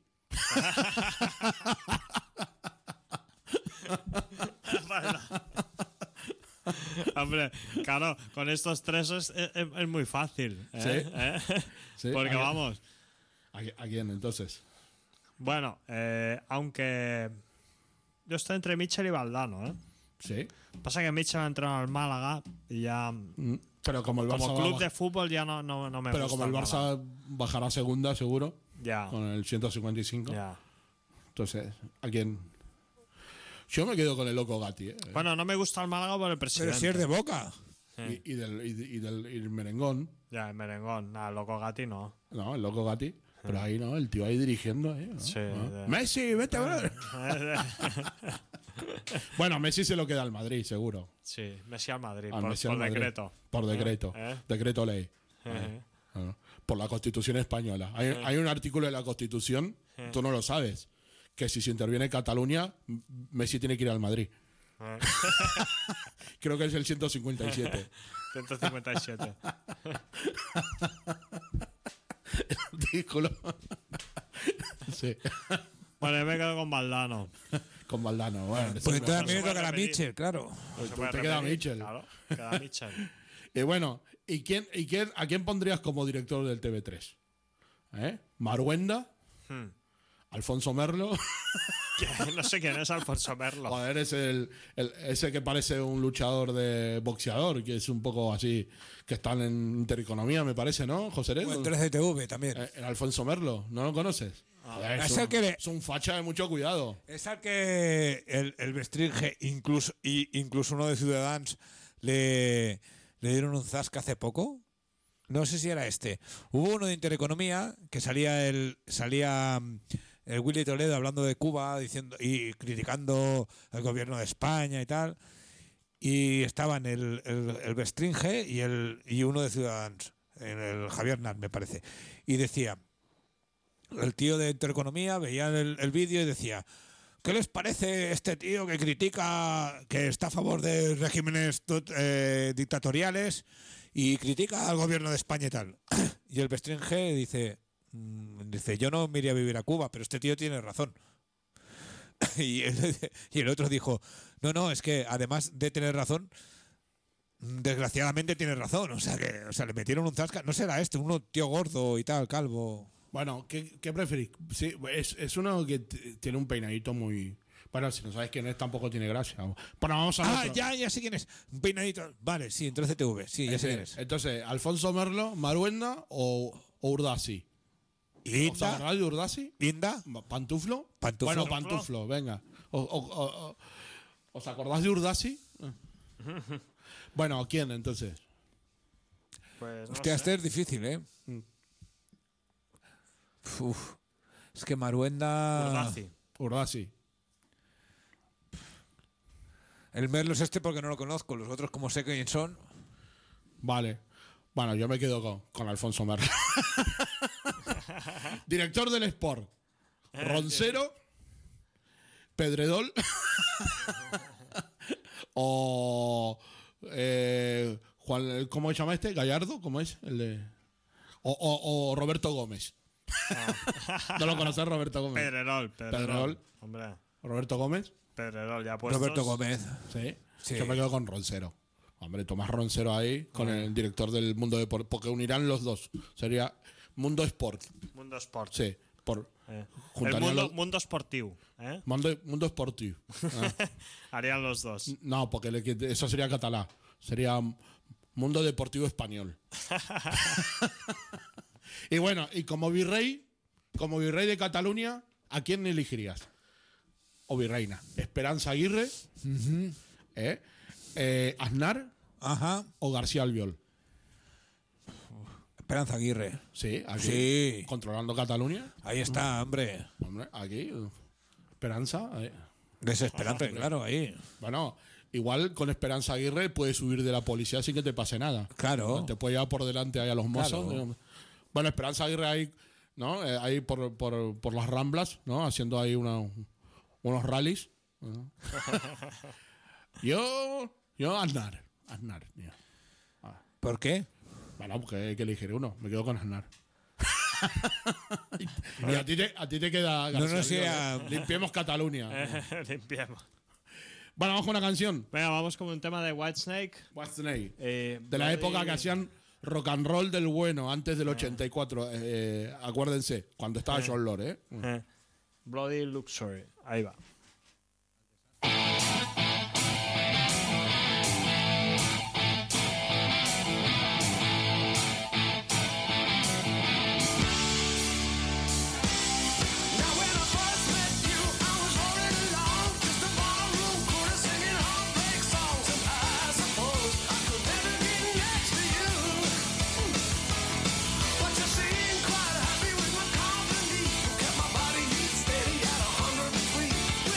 Hombre, claro, con estos tres es muy fácil. ¿Eh? Sí. Porque vamos. ¿A quién entonces? Bueno, aunque yo estoy entre Mitchell y Valdano, ¿eh? Sí. Pasa que Mitchell ha entrenado al Málaga y ya. Pero como el Barça como club de fútbol ya no me pero gusta. como el Barça bajará a segunda, seguro. Ya. Con el 155. Ya. Entonces, ¿a quién? Yo me quedo con el Loco Gatti, ¿eh? Bueno, no me gusta el Málaga por el presidente. Pero si es de Boca. Y del merengón. Ya, el merengón. Nada, el Loco Gatti no. No, el Loco Gatti. Pero ahí no, el tío ahí dirigiendo, ¿no? Sí. ¿No? Messi, vete, bro. Bueno, Messi se lo queda al Madrid, seguro. Sí, Messi al Madrid, Al por Messi al Madrid. decreto. Por decreto. Decreto ley. Por la Constitución española. Hay un artículo de la Constitución, tú no lo sabes, que si se interviene Cataluña, Messi tiene que ir al Madrid. Creo que es el 157. 157. El artículo. Sí. Bueno, yo me quedo con Valdano. Con Valdano. Bueno, Pues entonces a mí me puede toca la repetir. Mitchell, claro. No se Tú puede te queda repetir. Mitchell. Claro, queda Mitchell. Y bueno, ¿a quién pondrías como director del TV3? ¿Maruenda? ¿Alfonso Merlo? No sé quién es Alfonso Merlo. Joder, es ese que parece un luchador de boxeador, que es un poco así, que están en Intereconomía, me parece, ¿no, José? O en 3DTV también. El Alfonso Merlo, ¿no lo conoces? Joder, es un facha de mucho cuidado. Es al que el Bestringe, incluso uno de Ciudadans, le dieron un zasca hace poco. No sé si era este. Hubo uno de Intereconomía que salía el Willy Toledo hablando de Cuba diciendo y criticando el gobierno de España y tal. Y estaban el Bestringe y uno de Ciudadanos, el Javier Nat, me parece. Y decía, el tío de Intereconomía veía el vídeo y decía, ¿qué les parece este tío que critica, que está a favor de regímenes dictatoriales y critica al gobierno de España y tal? Y el Bestringe dice, yo no me iría a vivir a Cuba, pero este tío tiene razón. Y el otro dijo, no, es que además de tener razón, desgraciadamente tiene razón. O sea, le metieron un zasca. No será uno tío gordo y tal, calvo. Bueno, ¿qué preferís? Sí, es uno que tiene un peinadito muy... Bueno, si no sabes quién es, tampoco tiene gracia. Bueno, vamos a otro. Ya sé quién es. Un peinadito. Vale, sí, en 3CTV. Sí, ya sé quién es. Entonces, ¿Alfonso Merlo, Maruenda o Urdasi? ¿Os acordáis de Urdasi? ¿Inda? ¿Pantuflo? Pantuflo. Bueno, Pantuflo, venga. ¿Os acordáis de Urdasi? Bueno, ¿quién entonces? Pues no Hostia, sé. este es difícil, ¿eh? Uf. Es que Maruenda... Urdasi. El Merlo es porque no lo conozco. Los otros, como sé quién son... Vale. Bueno, yo me quedo con Alfonso Merlo. Director del Sport. Roncero. Pedredol. O Juan, ¿cómo se llama este? Gallardo, ¿cómo es? El de. O Roberto Gómez. ¿No lo conoces, Roberto Gómez? Pedrerol. Hombre. Roberto Gómez. Pedrerol, ya puestos. Roberto Gómez. Sí. Sí. Yo me quedo con Roncero. Hombre, Tomás Roncero ahí, con el director del Mundo Deportivo. Porque unirán los dos. Sería Mundo Sport. Mundo Sport. Sí. El Juntarían mundo esportivo. Mundo Sportivo. Harían los dos. No, porque eso sería catalán. Sería Mundo Deportivo Español. Y bueno, y como virrey de Cataluña, ¿a quién elegirías? O virreina. Esperanza Aguirre, Aznar, Ajá. o García Albiol. Esperanza Aguirre. Sí, aquí. Sí. Controlando Cataluña. Ahí está, hombre. Hombre, aquí. Esperanza. Desesperante, claro, ahí. Bueno, igual con Esperanza Aguirre puedes huir de la policía sin que te pase nada. Claro. Te puede llevar por delante ahí a los mozos. Claro. Bueno, Esperanza Aguirre ahí, ¿no? Ahí por las Ramblas, ¿no? Haciendo ahí unos rallies. ¿no? Yo Aznar. Tío. ¿Por qué? Bueno, porque hay que elegir uno. Me quedo con Aznar. Y a ti te queda García No sea... Albiol, ¿eh? Limpiemos Cataluña. Limpiamos. Bueno, vamos con una canción. Venga, vamos con un tema de Whitesnake. Whitesnake. De De la época que hacían rock and roll del bueno, antes del 84. Acuérdense, cuando estaba John Lord, Bloody Luxury. Ahí va. Quite happy with my company. Kept my body heat steady at 103.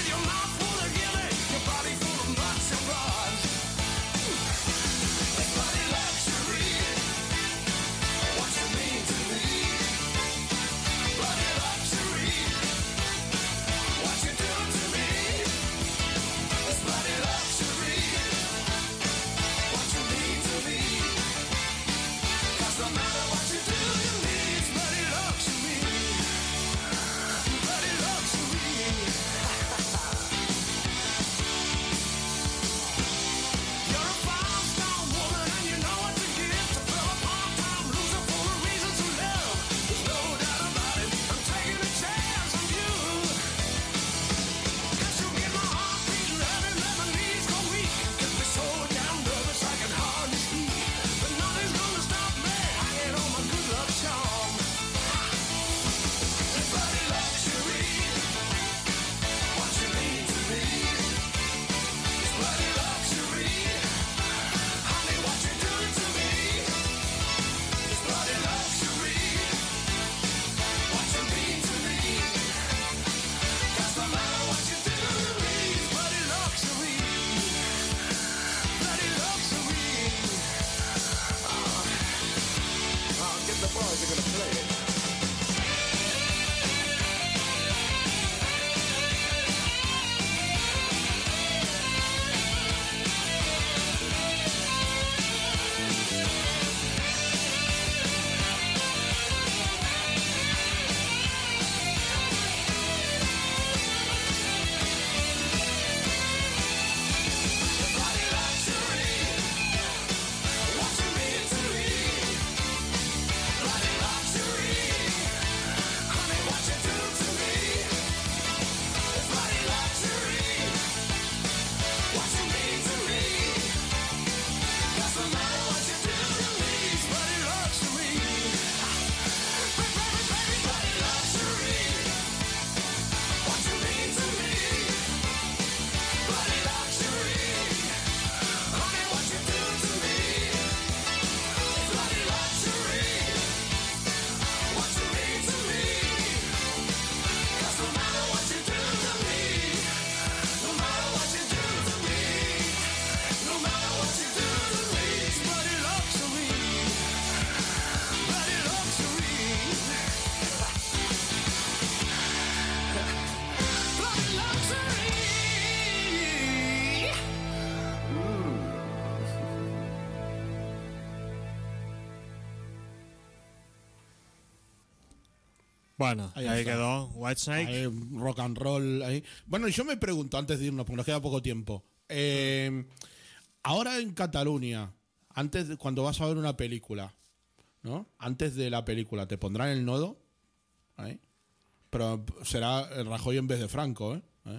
Bueno, Ahí ahí está. quedó. Whitesnake. Ahí, rock and roll ahí. Bueno, y yo me pregunto antes de irnos, porque nos queda poco tiempo. Ahora en Cataluña, cuando vas a ver una película, ¿no? Antes de la película, ¿te pondrán el nodo? Ahí. Pero será el Rajoy en vez de Franco, ¿eh?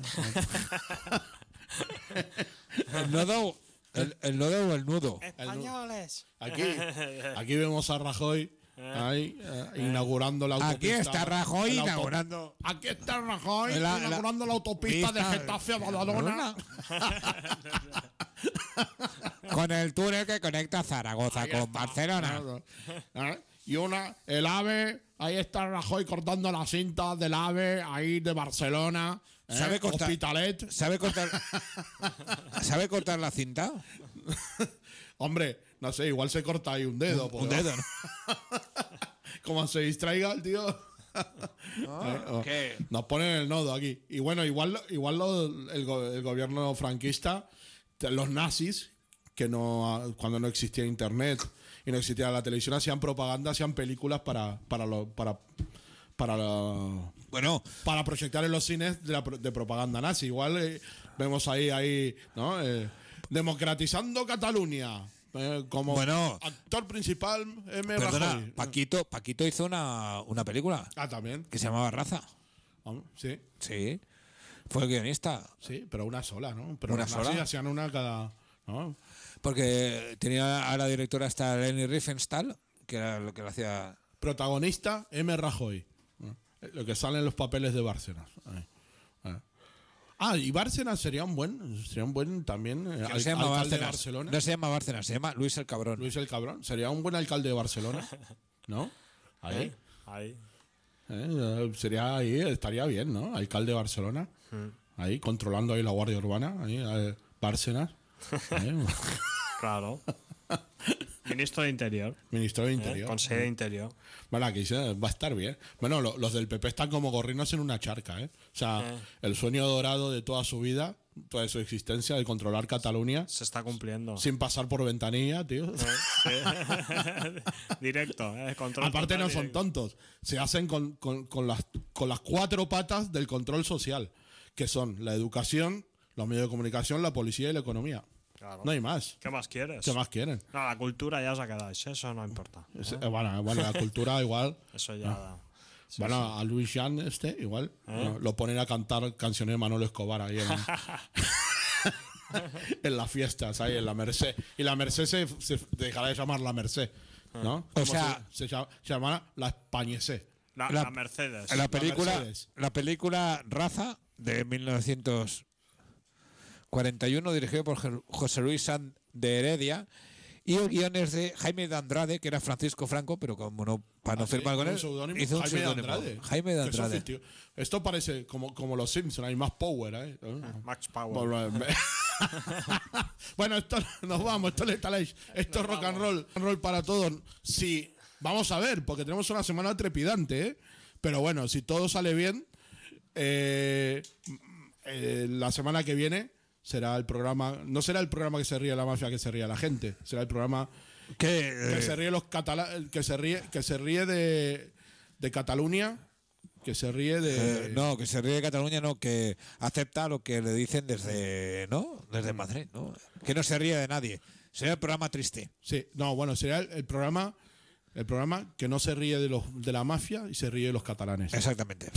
El nodo, el nodo o el nudo. Españoles. Aquí vemos a Rajoy ahí, inaugurando la autopista. Aquí está Rajoy la inaugurando. Aquí está Rajoy La- inaugurando la autopista de pista- Getafe a Badalona. Con el túnel que conecta Zaragoza Ahí con está. Barcelona. Y el AVE, ahí está Rajoy cortando la cinta del AVE, ahí de Barcelona. ¿Sabe cortar? Hospitalet. ¿Sabe cortar la cinta? Hombre, no sé, igual se corta ahí un dedo. Un dedo, ¿no? Como se distraiga el tío. ¿Qué? Nos ponen el nodo aquí. Y bueno, igual el gobierno franquista, los nazis, que cuando no existía internet y no existía la televisión, hacían propaganda, hacían películas para proyectar en los cines de propaganda nazi. Igual vemos ahí, ¿no? Democratizando Cataluña. Como Bueno. actor principal, Perdona, Rajoy. Paquito hizo una película Ah, también. que se llamaba Raza. Sí, Sí. Fue el guionista. sí, pero una sola, ¿no? Pero ¿Una los nazis sola? hacían una cada. ¿No? Porque tenía a la directora hasta Leni Riefenstahl, que era lo que le hacía. Protagonista, Rajoy. Lo que sale en los papeles de Bárcenas. Y Bárcenas sería un buen también Que no alcalde se llama de Bárcenas. Barcelona. No se llama Bárcenas, se llama Luis el Cabrón. Luis el Cabrón. Sería un buen alcalde de Barcelona. ¿No? Ahí. Ahí. Sería ahí, estaría bien, ¿no? Alcalde de Barcelona. Ahí, controlando ahí la Guardia Urbana. Ahí, Bárcenas. Claro. Ministro de Interior. Ministro de Interior. Consejo de Interior. Bueno, aquí va a estar bien. Bueno, los del PP están como gorrinos en una charca, ¿eh? O sea, el sueño dorado de toda su vida, toda su existencia, de controlar Cataluña Se está cumpliendo. sin pasar por ventanilla, tío. Directo. Control Aparte total no son directo. tontos. Se hacen con las cuatro patas del control social, que son la educación, los medios de comunicación, la policía y la economía. Claro. No hay más. ¿Qué más quieres? ¿Qué más quieren? No, la cultura ya os ha quedado. Eso no importa. Bueno, la cultura igual. Eso ya. Sí, Bueno, a Luis Jan igual. Lo ponen a cantar canciones de Manolo Escobar ahí en las fiestas, ahí en la Merced. Y la Merced se dejará de llamar la Merced, ¿no? O sea, se llamará la Españesé. La Mercedes. La película, Mercedes. la película Raza de 1941, dirigido por José Luis Sanz de Heredia, y el guion es de Jaime de Andrade, que era Francisco Franco, pero como no, para no firmar con él, hizo un Jaime de seudónimo. Andrade. Jaime de Qué Andrade. sofisticado. Esto parece como los Simpsons, hay más power, ¿eh? Max Power. Bueno, esto nos vamos, esto es rock and roll para todos. Sí, vamos a ver, porque tenemos una semana trepidante, ¿eh? Pero bueno, si todo sale bien, la semana que viene será el programa, no será el programa que se ríe la mafia, que se ríe la gente, será el programa que se ríe los que se ríe de Cataluña, que se ríe de No, que se ríe de Cataluña, no, que acepta lo que le dicen desde Madrid, ¿no? Que no se ríe de nadie. Sería el programa triste. Sí, no, bueno, será el programa que no se ríe de la mafia y se ríe de los catalanes. Exactamente.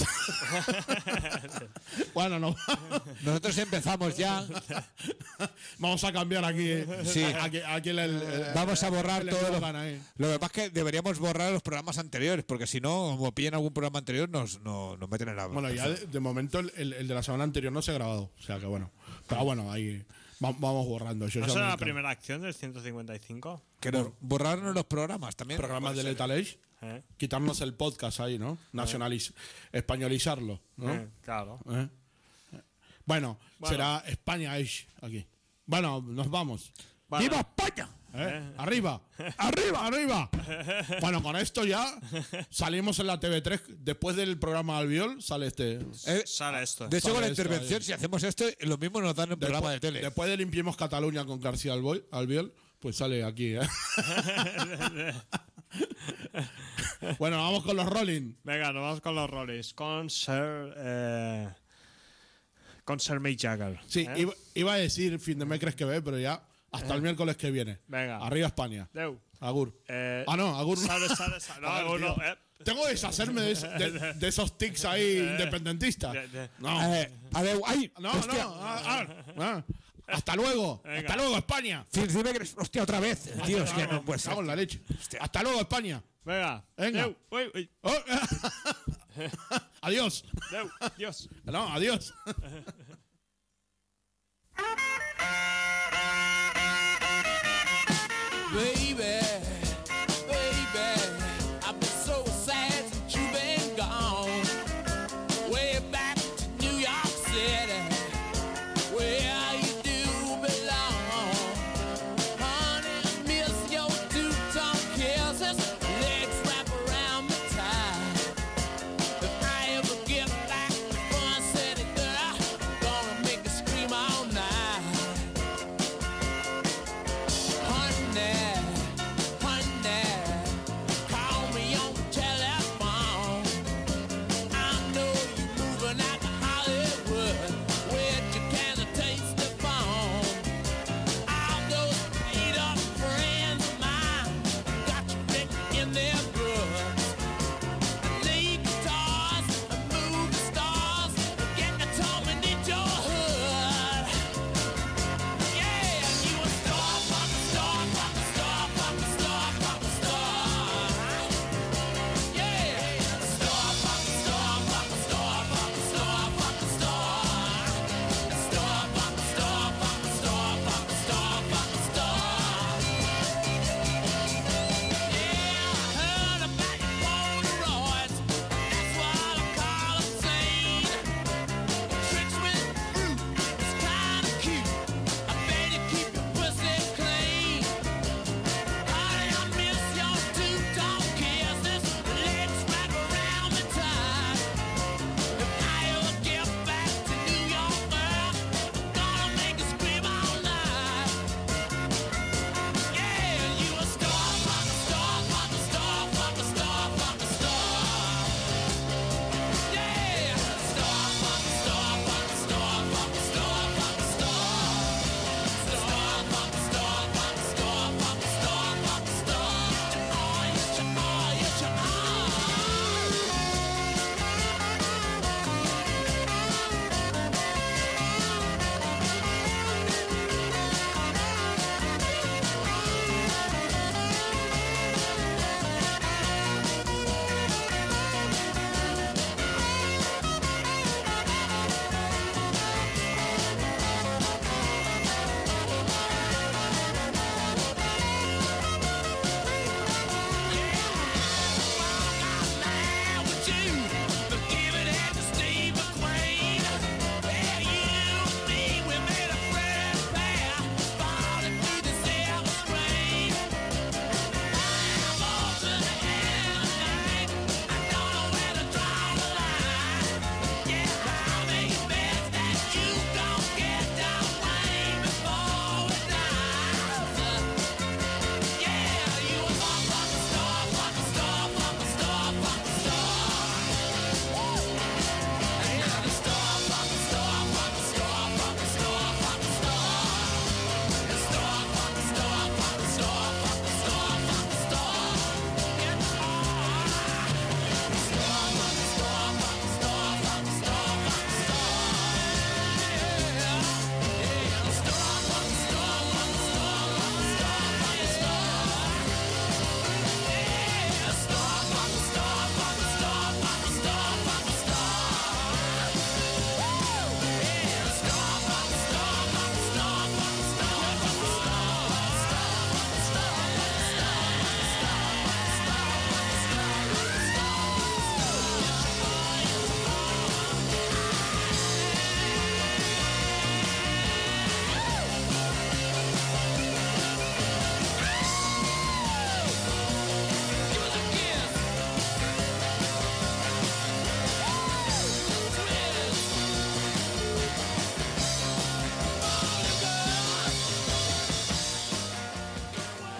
Bueno, no. Nosotros empezamos ya. Vamos a cambiar aquí. Sí. Aquí Vamos a borrar el todo eslogan ahí. Lo que pasa es que deberíamos borrar los programas anteriores, porque si no, como pillen algún programa anterior, nos meten en la. Bueno, ya de momento el de la semana anterior no se ha grabado. O sea que bueno. Pero bueno, ahí vamos borrando. Yo ¿No ya será me la encargo. primera acción del 155? Que nos borraron los programas también. Programas de Lethal Age. ¿Eh? Quitarnos el podcast ahí, ¿no? Españolizarlo, ¿no? Claro. Bueno, será España Age aquí. Bueno, nos vamos. Bueno. ¡Viva España! ¡Arriba! ¡Arriba, arriba! Bueno, con esto ya salimos en la TV3. Después del programa Albiol sale este. Sale esto. De hecho, con la Sale esto intervención, ahí. si hacemos esto, lo mismo nos dan en programa de tele. Después de Limpiemos Cataluña con García Albiol, pues sale aquí. Bueno, vamos con los Rolling. Venga, nos vamos con los Rollins. Con Sir Mick Jagger. Sí, ¿eh? iba a decir fin de mes crees que ve, pero ya hasta el miércoles que viene. Venga. Arriba España. Deu. Agur. no, Agur no. Sale. No, A ver, Agur no. tío. Tengo que deshacerme de esos tics ahí independentistas. No. Adeu. ¡Ay! No. Hostia. Hasta luego. Venga. Hasta luego, España. Dime que hostia, otra vez. Tío, es que no puede ser. Cago en la leche. Hasta luego, España. Venga. Venga. Deu. Uy. Oh. Adiós. Deu. Dios. No, adiós. Baby,